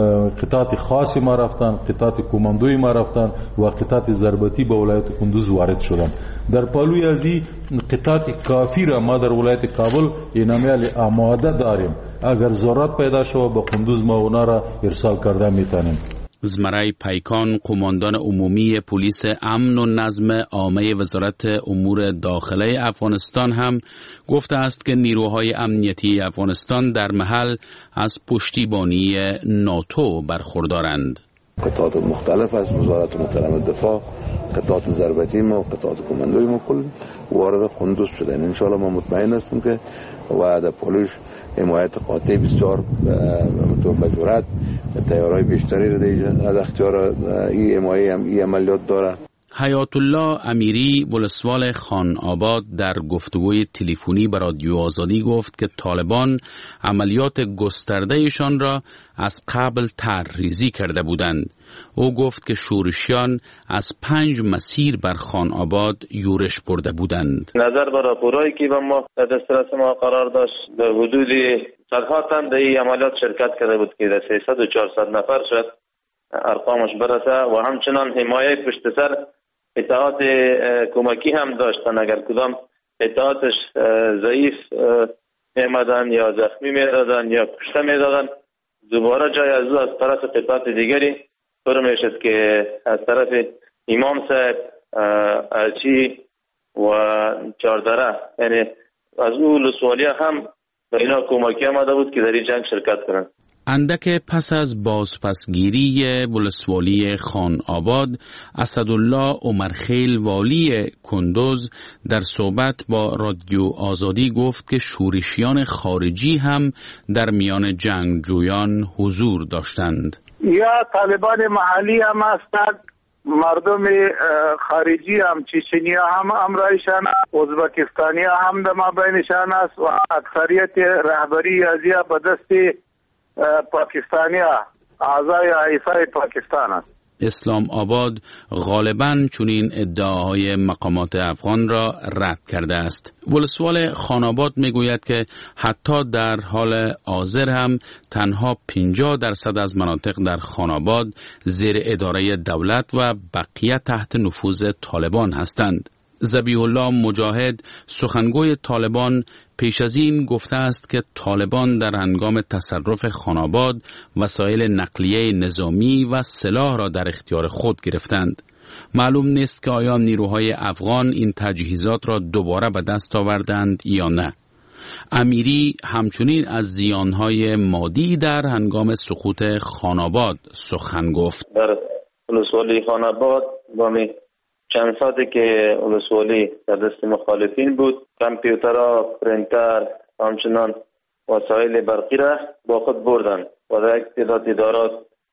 قطعات خاص ما رفتن، قطعات کماندوی ما رفتن و قطعات ضربتی به ولایت کندوز وارد شدند. در پالوی ازی قطعات کافی را ما در ولایت کابل اینامیال آماده داریم. اگر ضرورت پیدا شود به کندوز ما اونا را ارسال کرده میتونیم. زمرای پیکان، قماندان عمومی پلیس امن و نظم عامه وزارت امور داخله افغانستان هم گفته است که نیروهای امنیتی افغانستان در محل از پشتیبانی ناتو برخوردارند. قطعات مختلف از وزارت محترم دفاع، قطعات ضربتی ما، قطعات کماندوی ما کل وارد قندوز شدن. ان شاء الله ما مطمئن هستیم که و در پولیس حمایت قاطع بسیار بجورت تیارهای بیشتری رو در اختیار این حمایت این عملیات داره. حیات الله امیری ولسوال خان آباد در گفتگوی تلفنی با رادیو آزادی گفت که طالبان عملیات گستردهشان را از قبل طرحریزی کرده بودند. او گفت که شورشیان از 5 مسیر بر خان آباد یورش برده بودند. نظر بر راپورایی که ما در دسترس ما قرار داشت در حدود صدها تن در این عملیات شرکت کرده بود که در 300 و 400 نفر شد ارقامش برسه و همچنان حمایت پشت سر اطاعت کمکی هم داشتن. اگر کدام اطاعتش ضعیف می‌آمدن یا زخمی می‌دادن یا کشته می‌دادن، دوباره جای از او از طرف اطاعت دیگری پر میشد که از طرف امام صاحب، ارچی و چاردره، یعنی از او لسوالیا هم به اینا کمکی آمده بود که در این جنگ شرکت کنند. اندک پس از بازپسگیری ولسوالی خان آباد، اسدالله عمرخیل والی کندوز در صحبت با رادیو آزادی گفت که شورشیان خارجی هم در میان جنگجویان حضور داشتند. یا طالبان محلی هم هستند، مردم خارجی هم، چچنی هم امرایشان، ازبکستانی هم در مابینشان است و اکثریت رهبری ازیا به دست پاکستانی اعضای ایفای پاکستان است. اسلام آباد غالباً چنین ادعاهای مقامات افغان را رد کرده است. ولسوال خان آباد میگوید که حتی در حال حاضر هم تنها 50% از مناطق در خان آباد زیر اداره دولت و بقیه تحت نفوذ طالبان هستند. ذبیح الله مجاهد سخنگوی طالبان پیش از این گفته است که طالبان در هنگام تصرف خان آباد وسایل نقلیه نظامی و سلاح را در اختیار خود گرفتند. معلوم نیست که آیا نیروهای افغان این تجهیزات را دوباره به دست آوردند یا نه. امیری همچنین از زیانهای مادی در هنگام سقوط خان آباد سخن گفت. در ولسوالی خان آباد چند ساعتی که ولسوالی در دست مخالفین بود، کامپیوترها، پرینتر، همچنان وسایل برقی را با خود بردن و در یک تعداد ادارات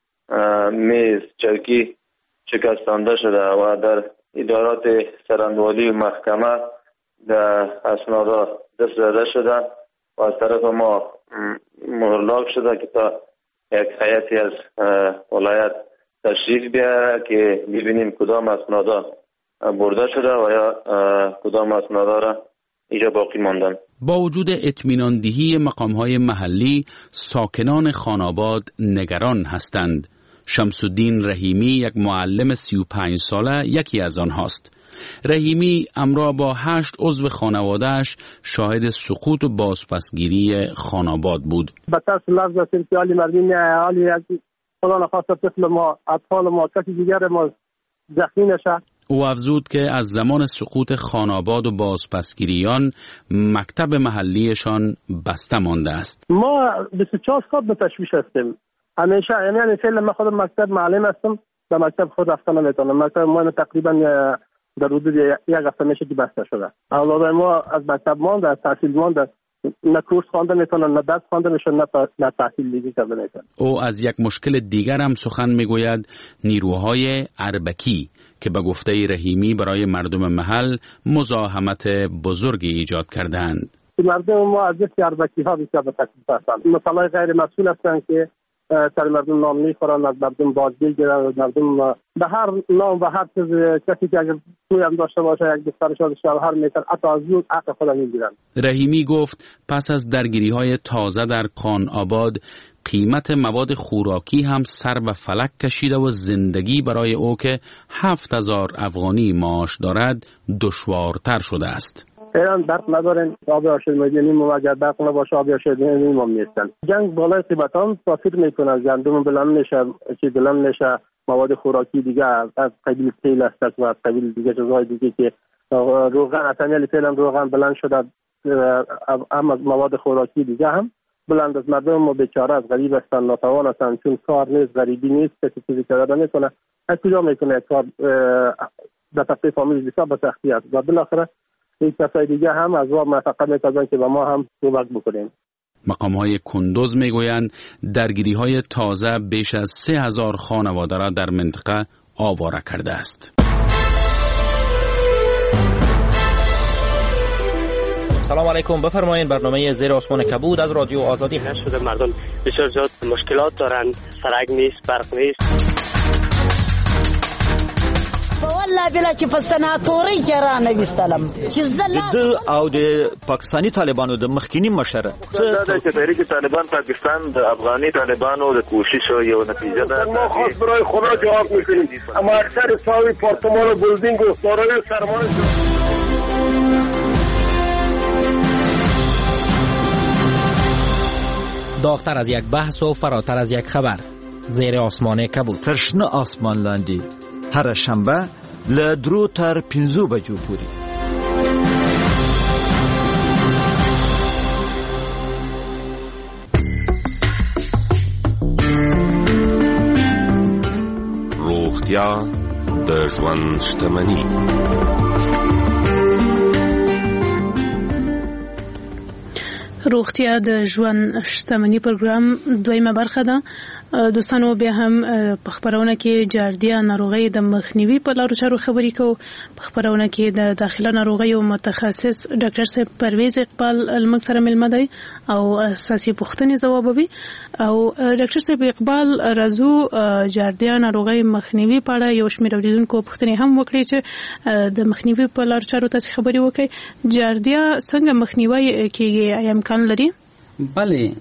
میز، چوکی شکستانده شده و در ادارات سرندوالی و محکمه در اسنادا دست زده شده و از طرف ما مهرلاک شده که تا یک هیئتی از ولایت تشریف بیاره که ببینیم کدام اسنادا برده شده و یا کدام اسنادا را اینجا باقی ماندن. با وجود اطمینان دهی مقام‌های محلی، ساکنان خان آباد نگران هستند. شمس الدین رحیمی، یک معلم 35 ساله، یکی از آنهاست. رحیمی همراه با 8 عضو خانواده‌اش شاهد سقوط و بازپسگیری خان آباد بود. بطرس لفظ سرسیالی مردمی عالی خدا نخواست طفل ما، اطفال ما، کسی دیگر ما زخمی نشه. او افزود که از زمان سقوط خان آباد و بازپسگیریان مکتب محلیشان بسته مانده است. ما 24 ساعت به تشویش هستیم. همیشه یعنی فعلا من خودم مکتب معلم هستم، در مکتب خود رفتن نمیتونم. مکتب ما تقریبا در حدود یک هفته میشه که بسته شده. اولاد ما از مکتب مانده، از تحصیل مانده، نه کورس خوانده میتونن، نه درس خوانده میشن، نه تحصیل لیگی کرده میتونن. او از یک مشکل دیگر هم سخن میگوید، نیروهای اربکی که به گفته رحیمی برای مردم محل مزاحمت بزرگی ایجاد کردند. مردم ما از دست اربکی ها بسیار به تکلیف هستند. مسائل غیر مسئول هستند که سر مردم نام میخورن، از مردم بازدید گیرن، از مردم به هر نام و هر چیز کسی که اگر توی هم داشته باشه یک دخترش شوهر میکنن، حتی از اون حق خودم میگیرن. رحیمی گفت پس از درگیری های تازه در خان آباد، قیمت مواد خوراکی هم سر به فلک کشیده و زندگی برای او که 7000 افغانی معاش دارد دشوارتر شده است. ایران برق ندارن، آب آشامیدنی ما اگر برق نباشه آب آشامیدنی ما نیستن. جنگ بالای قیمتان تاثیر میکنه، گندم بلند میشه، چیز بلند میشه، مواد خوراکی دیگه از قبیل تیل است و از قبیل دیگه چیزهای دیگه که روغن اصلا فعلا روغن بلند شده، اما مواد خوراکی دیگه هم بلند از مردم ما بیچاره از غریب هستن، ناتوان هستن، چون کار نیست، غریبی نیست، کسی چیزی کار نمیکنه، از کجا میکنه کار در طبقه فامیل بسیار به سختی است و بالاخره این کسای دیگه هم از ما موفقیت می‌کنن که با ما هم کمک بکنیم. مقام‌های کندوز میگویند درگیری‌های تازه بیش از 3000 خانواده را در منطقه آواره کرده است. سلام علیکم، بفرمایید. برنامه زیر آسمان کبود از رادیو آزادی شده. مردم بسیار زیاد مشکلات دارند، سرک نیست، برق نیست. والله بلا چې په سناتوري کې را نوستلم چې زله او د پاکستانی طالبانو د مخکینی مشر څه چې تحریک طالبان پاکستان د افغاني طالبانو د کوشش یو نتیجه ده. ما خاص برای خدا جواب میکنیم، اما اکثر ساوی پارتمان و بلدینگ و دارای سرمایه داغتر از یک بحث و فراتر از یک خبر. زیر آسمان کبود. ترشنه آسمان لاندی هر شنبه له 3 تر 5 بجو پورې. روغتیا د ژوند شتمني. روغتیا د ژوند شتمني پروګرام دویمه برخه ده. دوستانو بیا هم په خبرونه کې جاردیا ناروغي د مخنیوي په لارو چارو خبرې کوو. په خبرونه کې د داخله ناروغیو متخصص ډاکټر صاحب پرویز اقبال المګ سره ملمه دی او اساسي پوښتنې ځوابوي. او ډاکټر صاحب اقبال راځو جاردیا ناروغي مخنیوي په اړه یو شمېر اوریدونکو پوښتنې هم وکړي چې د مخنیوي په لارو چارو تاسو خبرې وکړئ. جاردیا څنګه مخنیوي کیږي؟ آیا امکان لري؟ بله،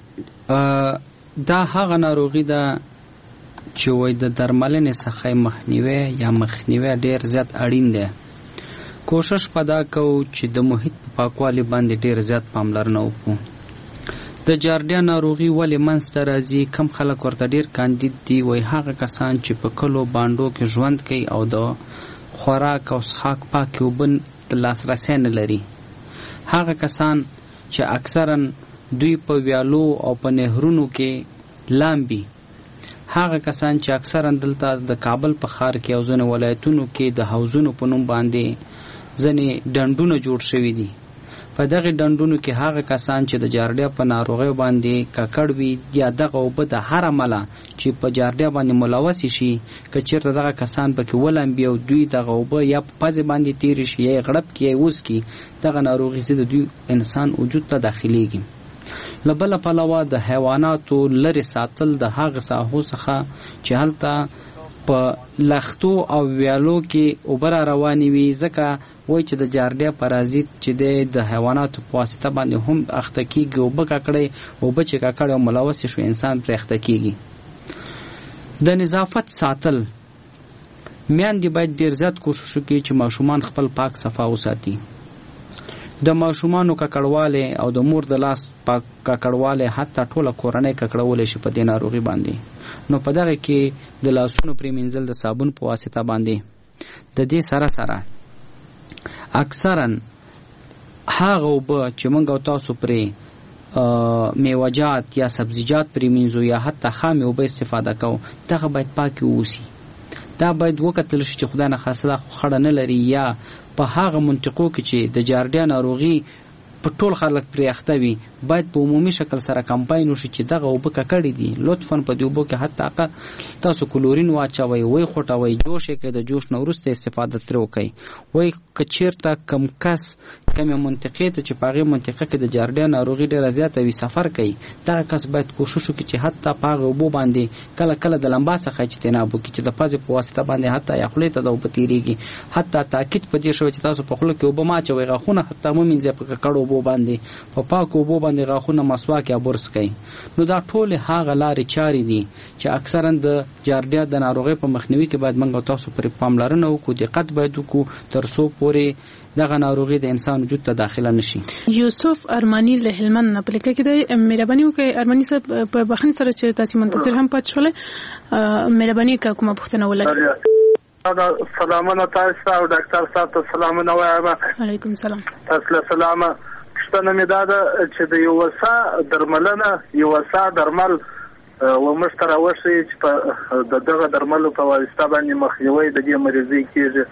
دا هغه ناروغي ده چې وای د درملنې څخه مخنیوي یا مخنیوي ډیر زیات اړین دی. کوشش پدا کوو چې د محیط په پاکوالي باندې ډیر زیات پاملرنه وکړو. د جاردیا ناروغي ولې منځته راځي؟ کم خلک ورته ډیر کاندید دي. وای هغه کسان چې په کلو باندو کې ژوند کوي او د خوراک او څښاک پاکې اوبه د لاسرسی نه لري. هغه کسان چې اکثرا دوی په ویالو او په نهرونو کې لامبي. هغه کسان چې اکثرا دلته د کابل په ښار کې او ځینې ولایتونو کې د حوضونو په نوم باندې ځینې ډنډونه جوړ شوي دي. په دغه ډنډونو کې هغه کسان چې د جاردیا په ناروغۍ باندې ککړ وي یا دغه اوبه د هر عمله چې په جاردیا باندې ملوث شي، که چېرته دغه کسان پکې ولامبي او دوی دغه اوبه یا په پزې باندې تېرې شي یا یې غړپ کړي یا وڅکي، دغه ناروغي د دوی انسان وجود ته داخلیږي. له بله پلوه د حیواناتو لرې ساتل د هغه ساحو څخه چې هلته په لختو او ویالو کې اوبه را روانې وي، ځکه وایي چې د جاردیا پرازیت چې د حیواناتو په واسطه باندې هم اخته کېږي. اوبه ککړې اوبه چې ککړې او ملوث شو انسان پرې اخته کېږي. د نظافت ساتل، میندې باید ډېر زیات کوشش وکړي چې ماشومان خپل پاک صفا وساتي. د ماشومانو ککړوالی او د مور د لاس پاک ککړوالی حتی ټوله کورنۍ ککړولی شي په دې ناروغي باندې. نو په دغه کې د لاسونو پرېمینځل د صابون په واسطه باندې. د دې سره سره اکثرا هغه اوبه چې موږ او تاسو پرې میوه‌جات یا سبزیجات پرېمینځو یا حتی خامې اوبه استفاده کوو، دغه باید پاکې واوسي. دا باید وکتل شي چې خدای نخواسته دا خړه نه لري یا په هغه منطقو کې چې د جاردیا ناروغي په ټول خلک پرې اخته وي، باید په عمومي شکل سره کمپاین وشي چې دغه اوبه ککړې دي، لطفا په دې اوبو کې حتی تاسو کلورین واچوئ، وی خوټوئ، جوش یې کړئ، د جوش نه وروسته استفاده ترې وکړئ. وایي که چېرته کم کس کمې منطقې ته چې په هغې منطقه کې د جاردیا ناروغي ډېره زیاته وي سفر کوي، دغه کس باید کوشش وکړي چې حتی په هغې اوبو باندې کله کله د لمبا څخه اجتناب وکړي چې د پزې په واسطه باندې حتی یا خولې ته د اوبه تېرېږي. حتی تاکید په دې شوی چې تاسو په خوله کې اوبه مه اچوئ، غاښونه حتی مه مینځئ په ککړو اوبو اوبو باندې په پاکو اوبو باندې غاښونه مسواک یا برس کوي. نو دا ټول هغه لارې چارې دي چې اکثرا د جاردیا د ناروغۍ په مخنیوي کې باید موږ تاسو پرې پاملرنه وکړو، دقت باید وکړو تر څو پورې دغه ناروغي د انسان وجود ته داخله نشي. یوسف ارمانی له هلمند نه پلیکه کې د مهرباني وکړئ ارمانی صاحب په بخښنې سره چې تاسو منتظر هم پات شولې، مهرباني وکړئ کومه پوښتنه ولرئ. سلامونه تاسو او ډاکټر صاحب ته سلامونه وایم. علیکم سلام. تاسو له سلامه. پوښتنه مې دا ده چې د یو وسا درملنه یو وسا درمل و مشتره وشي چې په دغه درملو په واسطه باندې مخنیوي د دې مریضۍ کېږي.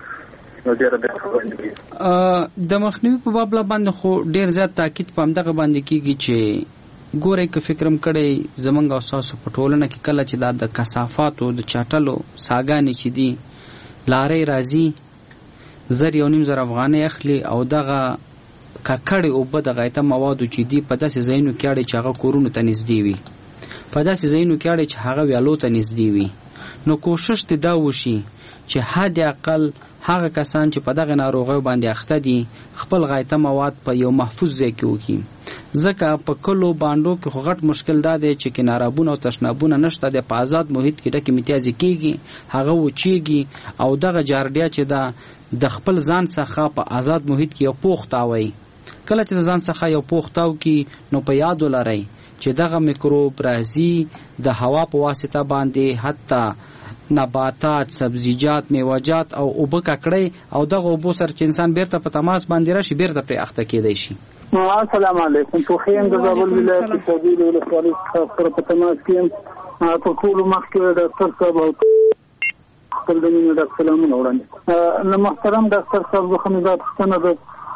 د مخنیوي په باب باندې خو ډیر زیات تاکید په همدغه باندې کیږي چې ګورئ که فکرم کړی زمونږ او ستاسو په ټولنه کې کله چې دا د کثافاتو د چاټلو ساګانې چې دي لارې راځي 1.5 افغانۍ اخلي او دغه ککړې اوبه د غایطه موادو چې دي په داسې ځایونو کې اړې چې هغه کورونو ته نږدې وي، په داسې ځایونو کې اړې چې هغه ویالو ته نږدې وي. نو کوشش دې دا وشي چې حد اقل هغه کسان چې په دغه ناروغیو باندې اخته دي خپل غایطه مواد په یو محفوظ ځای کې وکړي، ځکه په کلو باندو کې خو غټ مشکل دا دی چې کنارابونه او تشنابونه نشته، د په آزاد محیط کې ډکې میتیازې کېږي، هغه وچېږي او دغه جاردیا چې دا د خپل ځان څخه په آزاد محیط کې یو پوخ تاوی. کله چې د ځان څخه یو پوخ تاو کې نو په یاد ولرئ چې دغه میکروب راځي د هوا په واسطه باندې، حتی نباتات، سبزیجات، میوه‌جات او اوبه ککړې او دغه اوبو سره چې انسان بیرته په تماس باندې راشي بیرته پرې اخته کېدی شي. السلام علیکم. تو خیم د زابل ولایت کې شدید ولسوالۍ سره په تماس کې په ټول مخکې ډاکټر صاحب او خپل د مینې ډاکټر سلامونه وړاندې. نو محترم ډاکټر صاحب زه خو دا پوښتنه ده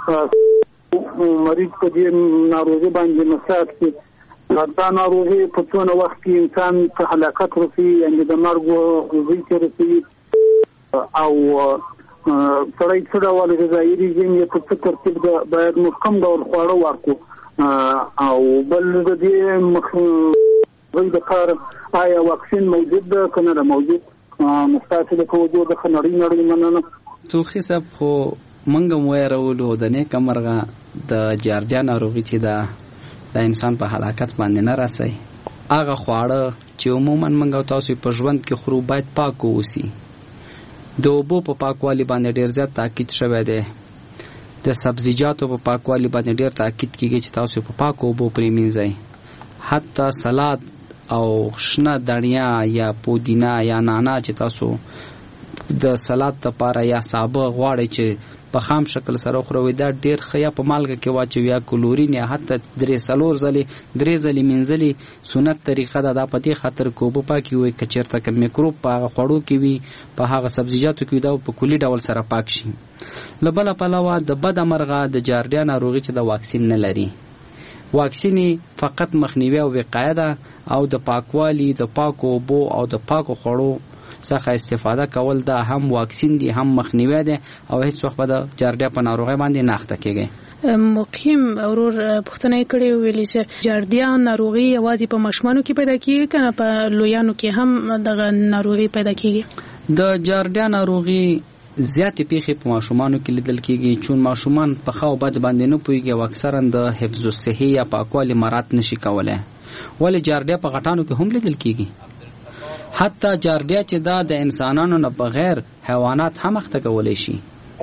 مریض په دې ناروغي باندې مساعد کې دا ناروغي په څونه وخت کې انسان په هلاکت رسوي، یعنې د مرګ غوږی ته رسوي، او سړی څه ډول غذایي رژیم یې په څه ترتیب باید موږ کوم ډول خواړه ورکړو، او بل د دې مخنیوي دپاره آیا واکسین موجود ده که نه ده موجود؟ ستاسو د توجه څخه نړۍ مننه. توخي صاحب خو موږ هم ویرولو د نیکه مرغه د جاردیا ناروغي چې ده د انسان په هلاکت باندې نه رسي. هغه خواړه چې عموما موږ او تاسو په ژوند کې خورو باید پاک اوسي. د اوبو په پاکوالي باندې ډیر زیات تاکید شوی دی، د سبزیجاتو په پاکوالي باندې ډیر تاکید کیږي چې تاسو په پاکو اوبو پریمینځئ. حتی سلاد او شنه دڼیا یا پودینه یا نانا چې تاسو د سلاد لپاره یا سابه غواړئ چې په خام شکل سره خورئ، دا ډیر ښه یا په مالګه کې واچوي یا کلورین یا حتی 3 ځلې مینځلې سنت طریقه ده. دا په دې خاطر که اوبه پاکې وي که چېرته که میکروب په هغه خوړو کې وي په هغه سبزیجاتو کې وي دا په کلي ډول سره پاک شي. له بله پلوه د بده مرغه د جاردیا ناروغي چې د واکسین نه لري، واکسین فقط مخنیوي او وقایه ده او د پاکوالي د پاکو اوبو او د پاکو خوړو څخه استفاده کول دا هم واکسین دی هم مخنیوي دی او هیڅ وخت به د جاردیا په ناروغۍ باندې نه اخته کېږي. مقیم اورور پوښتنه کړې ویلې چې جاردیا ناروغي یوازې په ماشومانو کې پیدا کیږي کنه په لویانو کې هم دغه ناروغي پیدا کیږي؟ د جاردیا ناروغي زیاتې پیښې په ماشومانو کې لیدل کیږي، چون ماشومان په ښه او بد باندې نه پوهیږي او اکثرا د حفظ الصحې یا پاکوالي مراعات نشي کولی. ولې جاردیا په غټانو کې هم لیدل کیږي. حتی جاردیا چې دا د انسانانو نه بغیر حیوانات هم اخته کولی شي.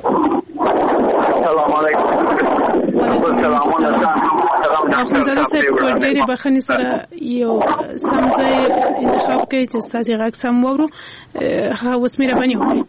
سلام علیکم. اخوندزاده صاحب په ډېرې بخښنې سره یو سم ځای انتخاب کړئ چې ستاسې غږ سم واورو. اوس مهرباني وکړئ.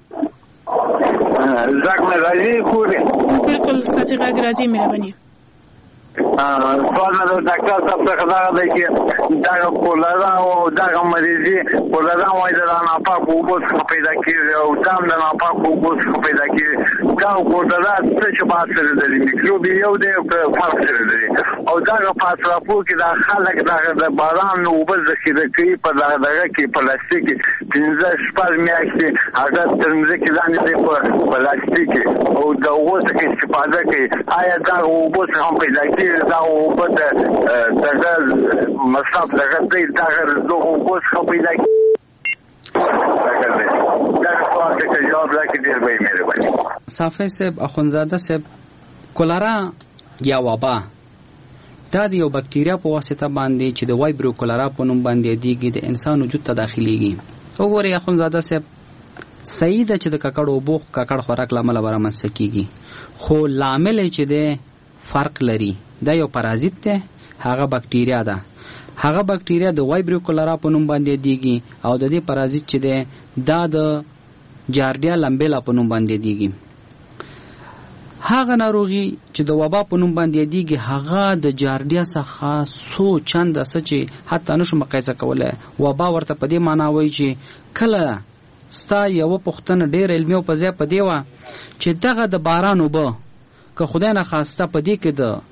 غږ مې راځي پورې؟ بلکل ستاسې غږ راځي، مهرباني. سوال د ډاکټر صاحب څخه دا دی چې دغه کولرا او دغه مریضي کولرا وایي د ناپاکو اوبو څخه پیدا کېږي او دام د ناپاکو اوبو څخه پیدا کېږي. دا کولرا څه چې بحث سره لري، میکروب یو دی فرق سره لري او دغه په اطرافو کې دا خلک دغه د باران اوبه ذخیره کوي په دغه کې پلاستیک 15 میاشتې هغه تر مځکې لاندې دی په پلاستیک او د اوبو څخه استفاده کوي. آیا دغه اوبو څخه هم پیدا کېږي؟ دا اوبه دغه مصرف دغه دی دغه اوبو څخه پیدا کېږي؟ دغه سوال ته جواب راکړي ډېر به یې مهرباني. صافی صاحب، اخوندزاده صاحب، کولرا یا وبا دا د یو بکټیریا په واسطه باندې چې د وایبریو کولرا په نوم باندې دیږي د انسان وجود ته داخليږي. وګورئ اخونزاده صاحب صحیح ده چې د ککړ اوبو ککړ خوراک لامل برامنځته کیږي، خو لامل چې ده فرق لري. دا یو پرازیت ده، هغه بکټیریا ده. هغه بکټیریا د وایبریو کولرا په نوم باندې دیږي او د دې پرازیت چې ده دا د جاردیا لمبیلا په نوم باندې دیږي. هغه ناروغي چې د وبا په نوم باندې دیږي هغه د جاردیا څخه سو چند چې حتی نشو مقایسه کوله. وبا ورته په دې معنی وایي چې کله ستا یو پختنه ډېر علمي او په ځای په دی و چې دغه د باران وبه که خدای نه خواسته په دې کې د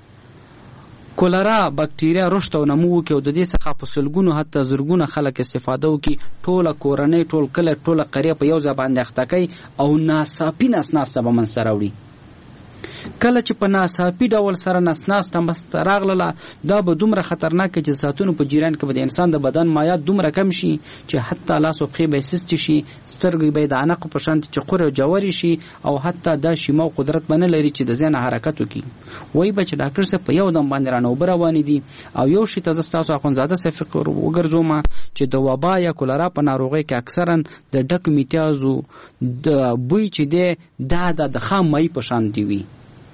کولرا بکټیریا رشد او نمو کې او د دې څخه په سلګونو حتی زرګونو خلک استفاده وکي، ټوله کورنۍ ټول کله ټوله قریه په یو ځای باندې اخته کوي او ناڅاپي ناسناسته به منځته راوړي. کله چې په ناڅاپي ډول سره ناسناسته مسته راغله دا به دومره خطرناک چې ساتونو په جریان کې به د انسان د بدن مایعات دومره کم شي چې حتی لاس او پښې به سست شي، سترګې به د عنق په شان چقور او جوړې شي او حتی دا شیمه او قدرت باندې لري چې د ځان حرکت وکړي. وایي به چې ډاکټر صاحب په یو دم باندې رانه وبروانې دي. او یو شی ته تاسو اخونزاده صاحب فکر وګرځوم چې د وبا یا کولرا په ناروغۍ کې اکثرا د ډک میتیازو د بوی چې ده د خام مای په شان دی وي.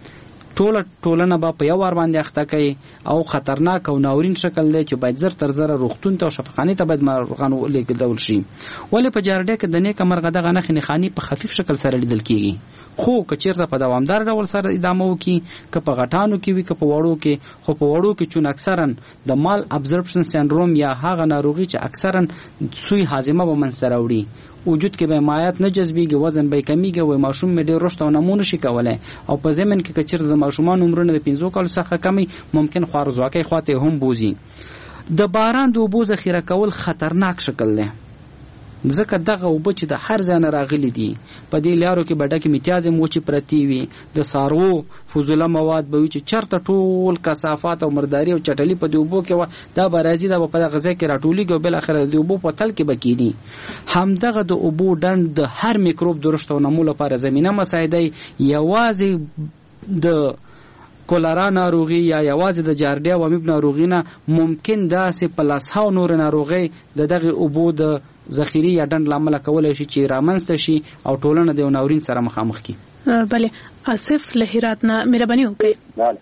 ټولنه به په یو وار باندې اخته کوي او خطرناک او ناورین شکل دی چې باید زر تر زر روغتون ته او شفاخانې ته باید مرغان لیږدول شي. ولې په جاردیا کې د نیکه مرغه دغه نښې نښانې په خفیف شکل سره لیدل کیږي، خو که چیرته په دوامدار ډول سره ادامه وکړي، که په غټانو کې وي که په وړو کې، خو په وړو کې چون اکثرا د مال ابزورپشن سندروم یا هغه ناروغي چې اکثرا سوی هاضمه به منځته راوړي، وجود کې به مایعات نه جذبېږي، وزن به کمیږي او ماشوم مې ډېر رشد او نمو نشي کولی. او په ضمن کې که چیرته د ماشومان عمرونه د 15 کالو څخه کمی ممکن خوارزواکۍ خواته هم بوزي. د باران د اوبو ذخیره کول خطرناک شکل دی، ځکه دغه اوبه چې د هر ځای نه راغلي دي په دې لارو کې به ډکې میتیازې موچې پرتې وي، د څاروو فضوله مواد به وي چې چېرته ټول کثافات او مرداري او چټلي په دې اوبو کې وه دا به راځي، دا به په دغه ځای کې راټولېږي او بالاخره د اوبو په تل کې به کېني. همدغه د اوبو ډنډ د هر میکروب د رشد او نمو لپاره زمینه مساعده یوازې د کولرا ناروغي یا یوازې د جاردیا و امیب ناروغي نه ممکن داسې په لسهاو نور ناروغۍ د دغه اوبو د ذخیرې یا ډنډ لامل کولای شي چې رامنځته شي او ټولنه د ناورین سره مخامخ کی. بله آصف له هرات نه مهرباني وکړئ.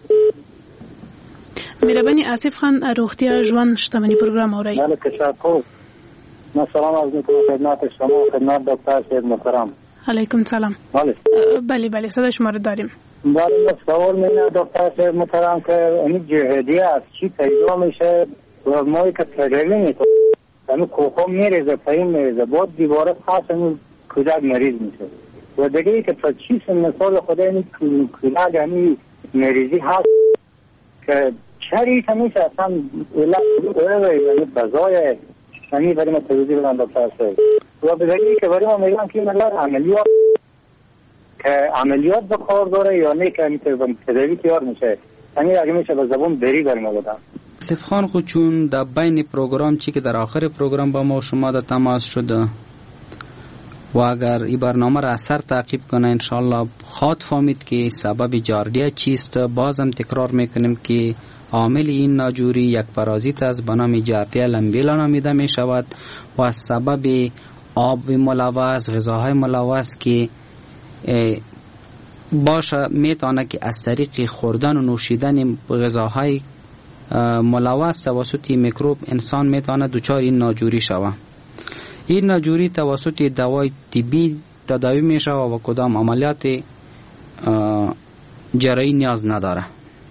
مهرباني آصف خان روغتیا ژوند شتمنی پروگرام اورئ. بله تشکر. من سلام عرض میکنم خدمت شما خدمت دکتر صاحب محترم. علیکم سلام. بله صدای شما رو داریم. بله سوال من دکتر صاحب محترم که این جهدیه از چی پیدا میشه و ما که تجربه میکنیم یعنی کوکو میریزه پایین میریزه بعد دیواره خاص همون کودک مریض میشه و دیگه ای که تا چی مثال خدا این کودک یعنی مریضی هست که چری همیشه اصلا یعنی بزای یعنی برای ما توضیح بدن دکتر صاحب و به دیگه ای که برای ما میگن که ملت عملیات که عملیات به کار داره یا نه که تداوی تیار میشه یعنی اگه میشه به زبان بری برای ما بدن. آصف خان خو چون در بین پروگرام چی که در آخر پروگرام با ما شما در تماس شده و اگر این برنامه را اثر تعقیب کنه انشاءالله خواهد فهمید که سبب جاردیا چیست. بازم تکرار میکنیم که عامل این ناجوری یک پارازیت است به نام جاردیا لمبیلا نامیده می شود و سبب آب ملوث غذاهای ملوث که باشه میتونه که از طریق خوردن و نوشیدن غذاهای ملوث توسط میکروب انسان میتونه دچار این ناجوری شود. این ناجوری توسط دوای طبی تداوی میشه و کدام عملیات جراحی نیاز نداره.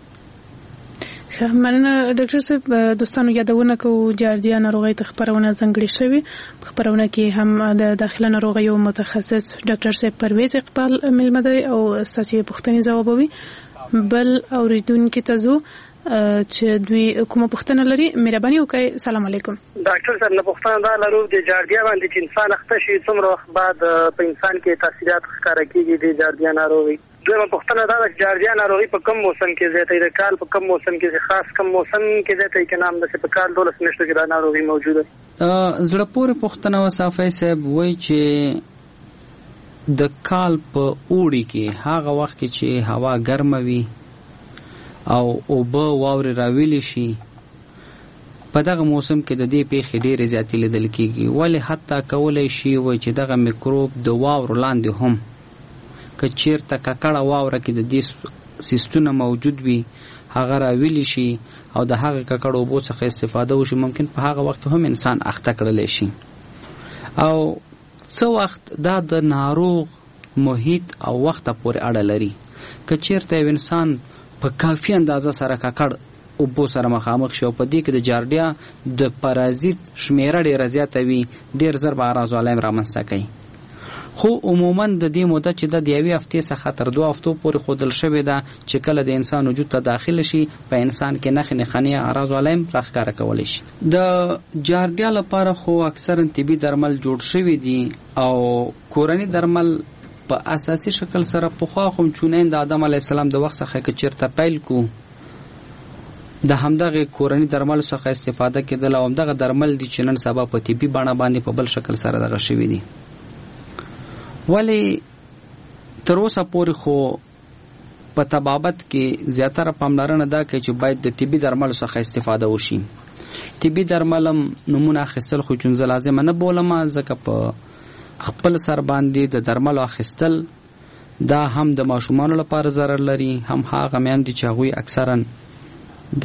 مننه ډاکټر صاحب. دوستانو یادونه کوو جاردیا ناروغۍ ته خبرونه ځانګړې شوې په خبرونه کې هم د داخله ناروغیو متخصص ډاکټر صاحب پرویز اقبال ملمه دی او ستاسو پوښتنې ځوابوي. بل اوریدونکو ته زو چې دوی کومه پوښتنه لري مهرباني وکړئ. سلام علیکم. ډاکټر صاحب نه پوښتنه دا لرو د جاردیا باندې چې انسان اخته شي څومره وخت بعد په انسان کې تاثیرات ښکاره کیږي د جاردیا ناروغي. دویمه پوښتنه دا چې جاردیا ناروغي په کوم موسم کې زیاته د کال په کوم موسم کې خاص کوم موسم کې زیاته کې نام د په کال 12 میاشتو کې دا ناروغي موجوده. زړه پورې پوښتنه وصافي صاحب وایي چې د کال په اوړي کې هغه وخت کې چې هوا ګرمه وي او اوبه واورې راویلی شي، په دغه موسم کې د دې پیښې ډېرې زیاتې لیدل کېږي. ولې حتی کولی شي وایي چې دغه میکروب د واورو لاندې هم که چېرته ککړه واوره کې د دې سیستونه موجود وي هغه راویلی شي او د هغه ککړو اوبو څخه استفاده وشي، ممکن په هغه وخت هم انسان اخته کړلی شي. او څه وخت دا د ناروغ محیط او وخت پورې اړه لري. که چېرته یو انسان په کافي اندازه سره ککړ اوبو سره مخامخ شي او په دې کې د جارډیا د پارازیت شمیره ډېره زیاته وي، ډېر زر به اعراض علایم رامنځته کوي. خو عموما د دې موده چې د یوې هفتې څخه تر 2 هفتو پورې ښودل شوې ده چې کله د انسان وجود ته داخله شي په انسان کې نښې نښانې اعراض علایم راښکاره کولی شي. د جارډیا لپاره خو اکثرا طبي درمل جوړ شوي دي او کورني درمل په اساسي شکل سره پخوا خو چونین د آدم علیه السلام د وخت څخه که چېرته پیل کو د همدغه کورني درملو څخه استفاده کېدل او همدغه درمل دي چې نن سبا په طبي بڼه باندې په بل شکل سره دغه شوي دي. ولی تر اوسه پورې خو په طبابت کې زیاتره پاملرنه دا کوي چې باید د طبي درملو څخه استفاده وشي. طبي درمل هم نمونه اخیستل خو چونزه لازمه نه بولم، ځکه په خپل سر باندې د درملو اخیستل دا هم د ماشومانو لپاره ضرر لري، هم هغه میندې چې هغوی اکثرا د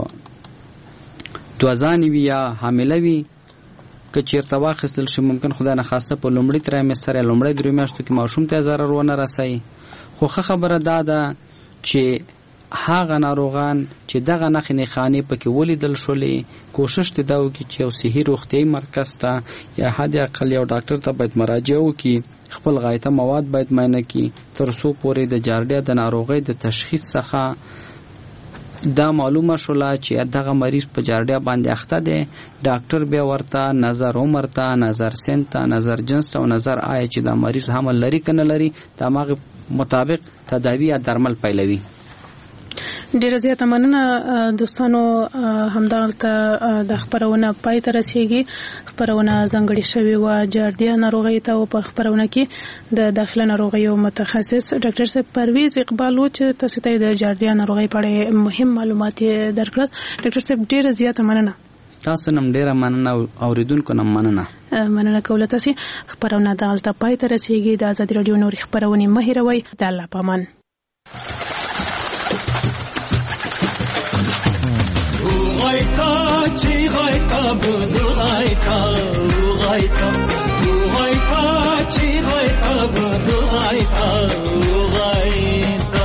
دوزانې وي یا حامله وي که چېرته واخیستل شي ممکن خدای نخواسته په لومړي ترایمستر یا لومړۍ 3 میاشتو کې ماشوم ته ضرر ونه رسوي. خو ښه خبره دا ده چې هغه ناروغان چې دغه نښې نښانې پکې ولیدل شولې کوشش دې دا وکړي چې یو صحي روغتیایي مرکز ته یا حد اقل یو ډاکټر ته باید مراجعه وکړي، خپل غایطه مواد باید معاینه کړي تر څو پورې د جارډیا د ناروغۍ د تشخیص څخه دا معلومه شوله چې دغه مریض په جارډیا باندې اخته دی. ډاکټر بیا ورته نظر عمر ته، نظر سن ته، نظر جنس ته او نظر آیا چې دا مریض حمل لري که نه لري د هماغې مطابق تداوی یا درمل پیلوي. ډیره زیاته مننه دوستانو، همدلته د خبرونه پای ته رسیږي. خبرونه ځانګړې شوې وه جارډیا ناروغۍ ته او په خبرونه کې د داخله ناروغیو متخصص ډاکټر صاحب پرویز اقبال و چې تاسو ته د جارډیا ناروغۍ په اړه مهم معلومات درکړل. ډاکټر صاحب ډیره زیاته مننه. تاسو نم ډیره مننه او اوریدونکو نم مننه کوله. تاسو خبرونه دلته پای ته رسیږي. د آزادي رادیو نورې خبرونه مه هېروئ. د الله په امان. غایتا چی غایتا بدو غایتا غایتا غایتا چی غایتا بدو غایتا غایتا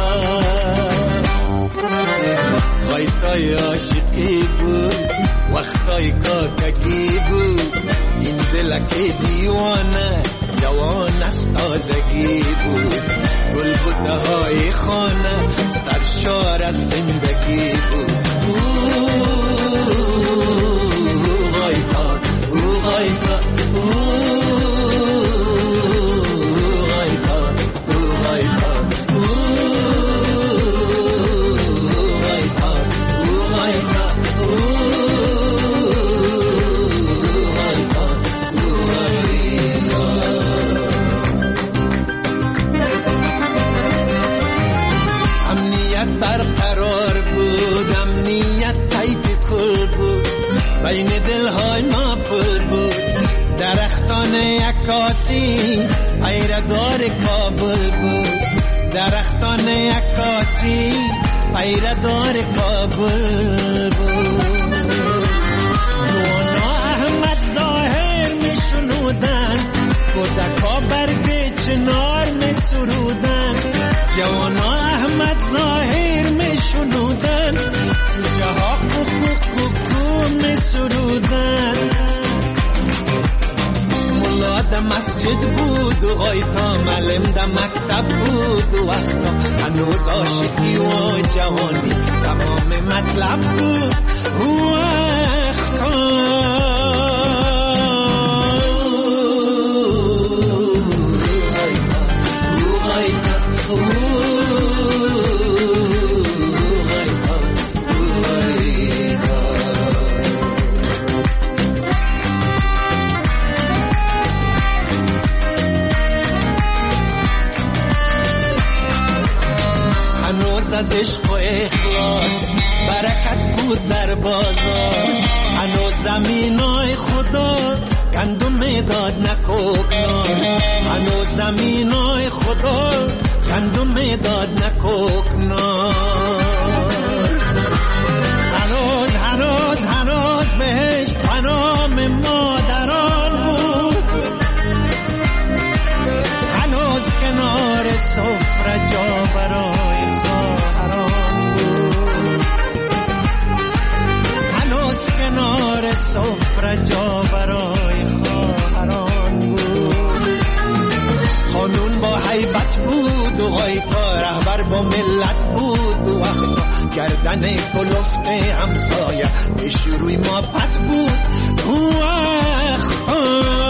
غایتا عاشقی بود وقتای کاکگی بود این دلک دیوانه جوان است تازگی بود گل بوته های خانه سرشار از زندگی بود. برقرار بود، امنیت تایید کل بود، بین دلهای ما پر بود، درختان عکاسی پیردار کابل بود، درختان عکاسی پیردار کابل بود. نوانا احمد ظاهر می شنودن، کودکا برگ چنار می سرودن، جوانا احمد ظاهر می شنودن، جوجه ها کوکو کوکو می سرودن. ملا دا مسجد بود و غایتا معلم دا مکتب بود و وقتا هنوز عاشقی و جوانی تمام مطلب بود و وقتا از عشق و اخلاص برکت بود در بازار. هنوز زمینای خدا گندم داد نکوکنار، هنوز زمینای خدا گندم داد نکوکنار. هنوز بهش پنام مادران بود، هنوز کنار سفره جا برای خواهران بود، هنوز کنار سفره جا برای خواهران بود. قانون با هیبت بود و غیتا رهبر با ملت بود و وقتا گردن کلفت همسایه پیش روی ما پت بود و وقتا